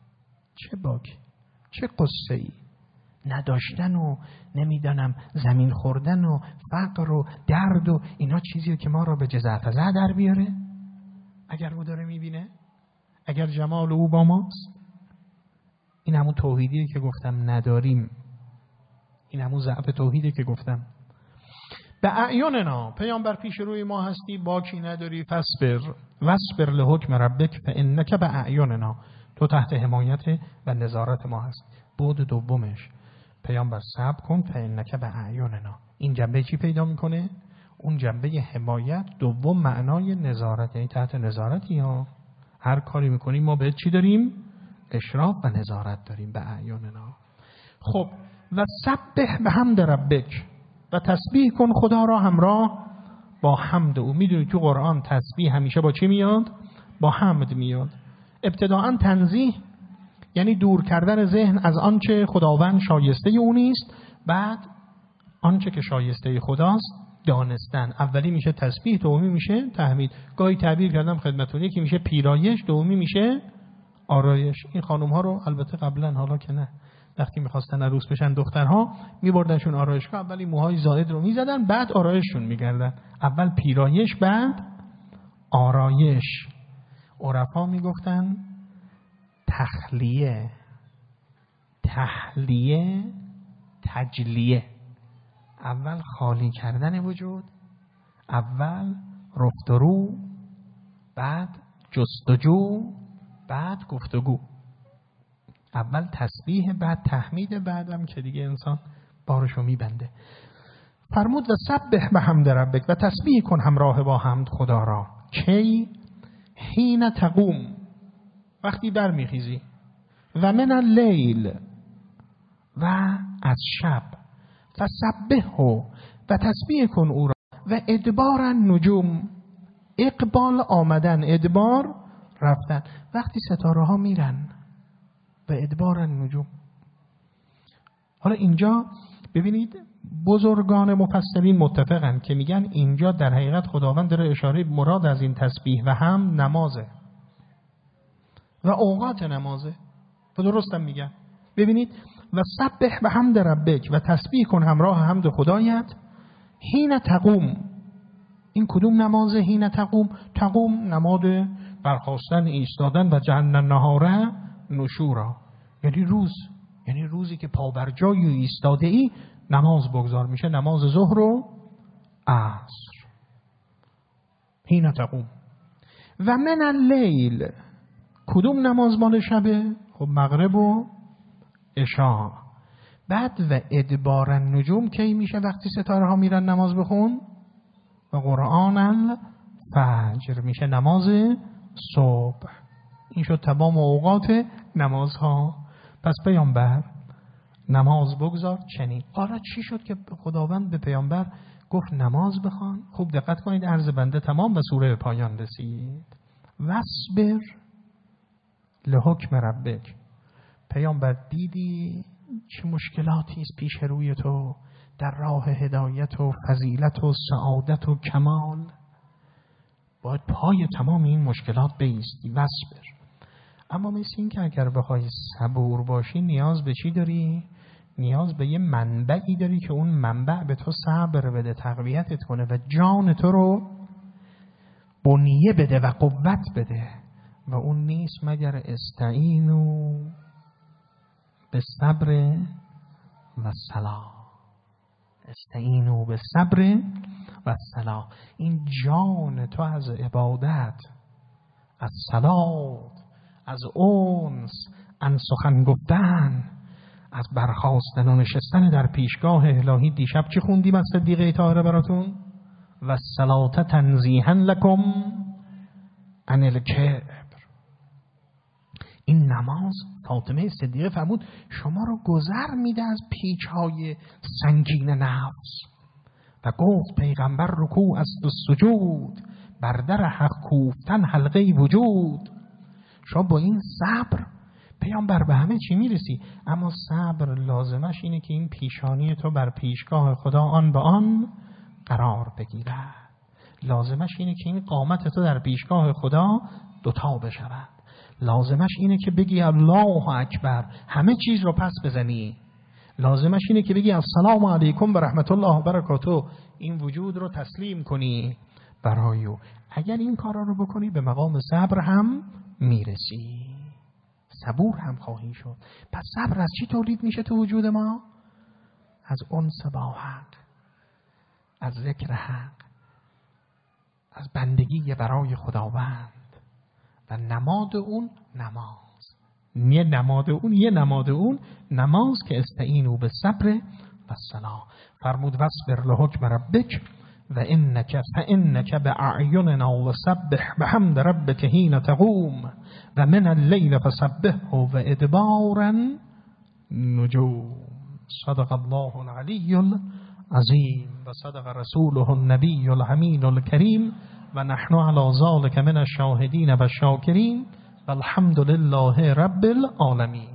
چه قصه‌ای؟ نداشتن و نمیدانم زمین خوردن و فقر و درد و اینا چیزیه که ما رو به جزع در بیاره؟ اگر او داره میبینه، اگر جمال او با ماست. این همون توحیدیه که گفتم نداریم، این همون ضعف توحیدیه که گفتم. به اعیننا، پیامبر پیش روی ما هستی، باکی نداری، وصبر لحکم ربک فانک باعیننا، تو تحت حمایت و نظارت ما هست. بود دومش، پیامبر صبر کن فانک باعیننا. این جنبه چی پیدا میکنه؟ اون جنبه حمایت. دوم معنای نظارت، یعنی تحت نظارتی ها، هر کاری میکنیم ما به چی داریم؟ اشراف و نظارت داریم به اعیننا. خب و سبح بحمد ربک، و تسبیح کن خدا را همراه با حمد او. میدونی تو قرآن تسبیح همیشه با چی میاد؟ با حمد میاد. ابتداءً تنزیه یعنی دور کردن ذهن از آنچه خداوند شایسته او نیست، بعد آنچه که شایسته خداست دانستن. اولی میشه تسبیح، دومی میشه تحمید. گاهی تعبیر کردم خدمتتون، یکی میشه پیرایش، دومی میشه آرایش. این خانم ها رو البته قبلا، حالا که نه، وقتی میخواستن عروس بشن دخترها میبردنشون آرایشگاه، اولی موهای زائد رو میزدن، بعد آرایششون میکردن. اول پیرایش، بعد آرایش. عرفا میگفتن تخلیه، تحلیه، تجلیه. اول خالی کردن وجود، اول رفت و رو، بعد جستجو، بعد گفتگو. اول تسبیح، بعد تحمید، بعدم که دیگه انسان بارشو میبنده. فرمود و سبح بحمد ربک، و تسبیح کن همراه با حمد خدا را. کی؟ حین تقوم، وقتی برمیخیزی. و من اللیل، و از شب. فسبحه، و تسبیح کن او را. و ادبار النجوم، اقبال آمدن، ادبار رفتن، وقتی ستاره ها میرن. و ادبار النجوم. حالا اینجا ببینید بزرگان مفسرین متفقن که میگن اینجا در حقیقت خداوند داره اشاره مراد از این تسبیح و هم نمازه و اوقات نمازه. و درستم میگن. ببینید و سبح بحمد ربک، و تسبیح کن همراه حمد خدایت. حین تقوم، این کدوم نمازه؟ حین تقوم. تقوم نماد برخاستن، ایستادن، و جعلنا النهار نشورا، یعنی روز، یعنی روزی که پا بر جای ایستاده ای نماز بگذار، میشه نماز ظهر و عصر. حین تقوم. و من اللیل، کدوم نماز مال شبه؟ خب مغرب و عشاء. بعد و ادبار النجوم کی میشه؟ وقتی ستاره ها میرن نماز بخون. و قرآن الفجر، میشه نماز صبح. این شد تمام اوقات نمازها. پس پیامبر نماز بگذار چنین. حالا چی شد که خداوند به پیامبر گفت نماز بخوان؟ خوب دقت کنید، عرض بنده تمام و سوره به پایان رسید. واصبر لحکم ربک. پیامبر دیدی چه مشکلاتی است پیش روی تو در راه هدایت و فضیلت و سعادت و کمال. باید پای تمام این مشکلات بایستی. واصبر. اما مثل این که اگر بخوای صبور باشی نیاز به چی داری؟ نیاز به یه منبعی داری که اون منبع به تو صبر بده، تقویتت کنه و جان تو رو بنیه بده و قوت بده. و اون نیست مگر استعینوا بالصبر والصلاة. استعینوا بالصبر والصلاة. این جان تو از عبادت، از صلات، از انس، از سخن گفتن، از برخاستن و نشستن در پیشگاه الهی. دیشب چی خوندیم از صدیقه طاهره براتون؟ و الصلاة تنزیها لکم عن الکبر. این نماز، فاطمه صدیقه فرمود شما رو گذر میده از پیچهای سنگین نفس. و گفت پیغمبر رکوع است و سجود، بر در حق کوفتن حلقه وجود. شما با این صبر پیامبر به همه چی میرسی. اما صبر لازمش اینه که این پیشانی تو بر پیشگاه خدا آن به آن قرار بگیره. لازمش اینه که این قامت تو در پیشگاه خدا دوتا بشود. لازمش اینه که بگی الله اکبر، همه چیز رو پس بزنی. لازمش اینه که بگی السلام علیکم و رحمت الله و برکاته، این وجود رو تسلیم کنی برای او. اگر این کارا رو بکنی به مقام صبر هم میرسی، صبور هم خواهی شد. پس صبر از چی تولید میشه تو وجود ما؟ از انس با حق، از ذکر حق، از بندگی برای خداوند. و نماد اون نماز، یه نماد اون نماز که استعینوا بالصبر والصلاة. فرمود واصبر لحکم ربک و فانک باعیننا و سبح بحمد ربک حین تقوم و من اللیل فسبحه و ادبار النجوم. صدق الله العلی العظیم و صدق رسوله النبی الامین الکریم و نحن علی ذلک من الشاهدین و الشاکرین و الحمد لله رب العالمین.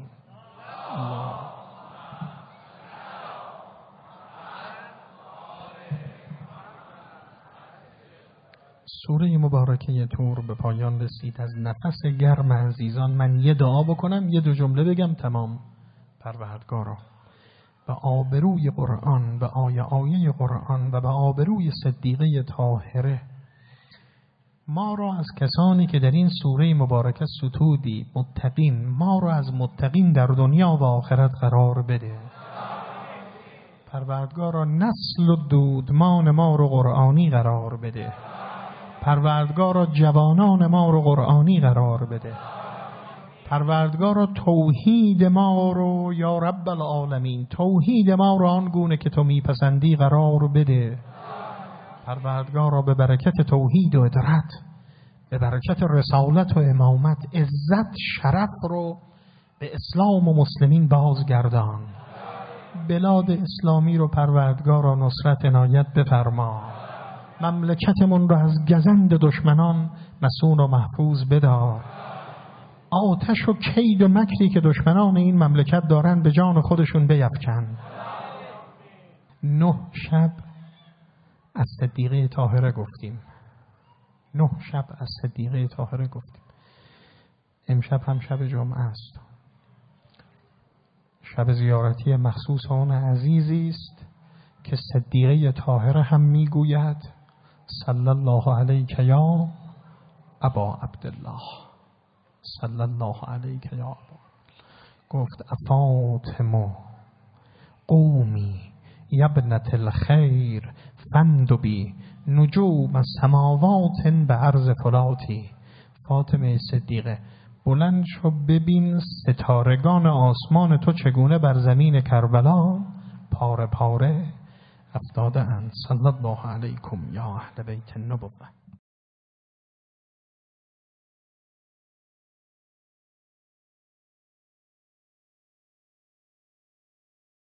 سوره مبارکه طور به پایان رسید. از نفس گرم عزیزان من یه دعا بکنم، یه دو جمله بگم تمام. پروردگارا به آبروی قرآن، به آیه قرآن و به آبروی صدیقه طاهره، ما را از کسانی که در این سوره مبارکه ستودی متقین، ما را از متقین در دنیا و آخرت قرار بده. پروردگارا نسل و دودمان ما رو قرآنی قرار بده. پروردگارا جوانان ما رو قرآنی قرار بده. پروردگارا توحید ما رو یا رب العالمین، توحید ما رو آنگونه که تو میپسندی قرار بده. پروردگارا به برکت توحید و ادرت، به برکت رسالت و امامت، عزت شرف رو به اسلام و مسلمین بازگردان. بلاد اسلامی رو پروردگارا نصرت عنایت بفرما. مملکتمون رو از گزند دشمنان مسون و محفوظ بدار. آتش و کید و مکری که دشمنان این مملکت دارن به جان خودشون بیفکن. 9 شب از صدیقه طاهره گفتیم. 9 شب از صدیقه طاهره گفتیم. امشب هم شب جمعه است. شب زیارتی مخصوص آن عزیزی است که صدیقه طاهره هم میگوید صلی الله علیک یا ابا عبدالله، صلی الله علیک یا ابا. گفت افاطمه قومی یبنت الخیر فندبی نجوم السماوات به عرض فلاتی. فاطمه صدیقه بلند شو ببین ستارگان آسمان تو چگونه بر زمین کربلا پاره پاره افتاده اند. صلی الله علیکم یا اهل بیت النبوه.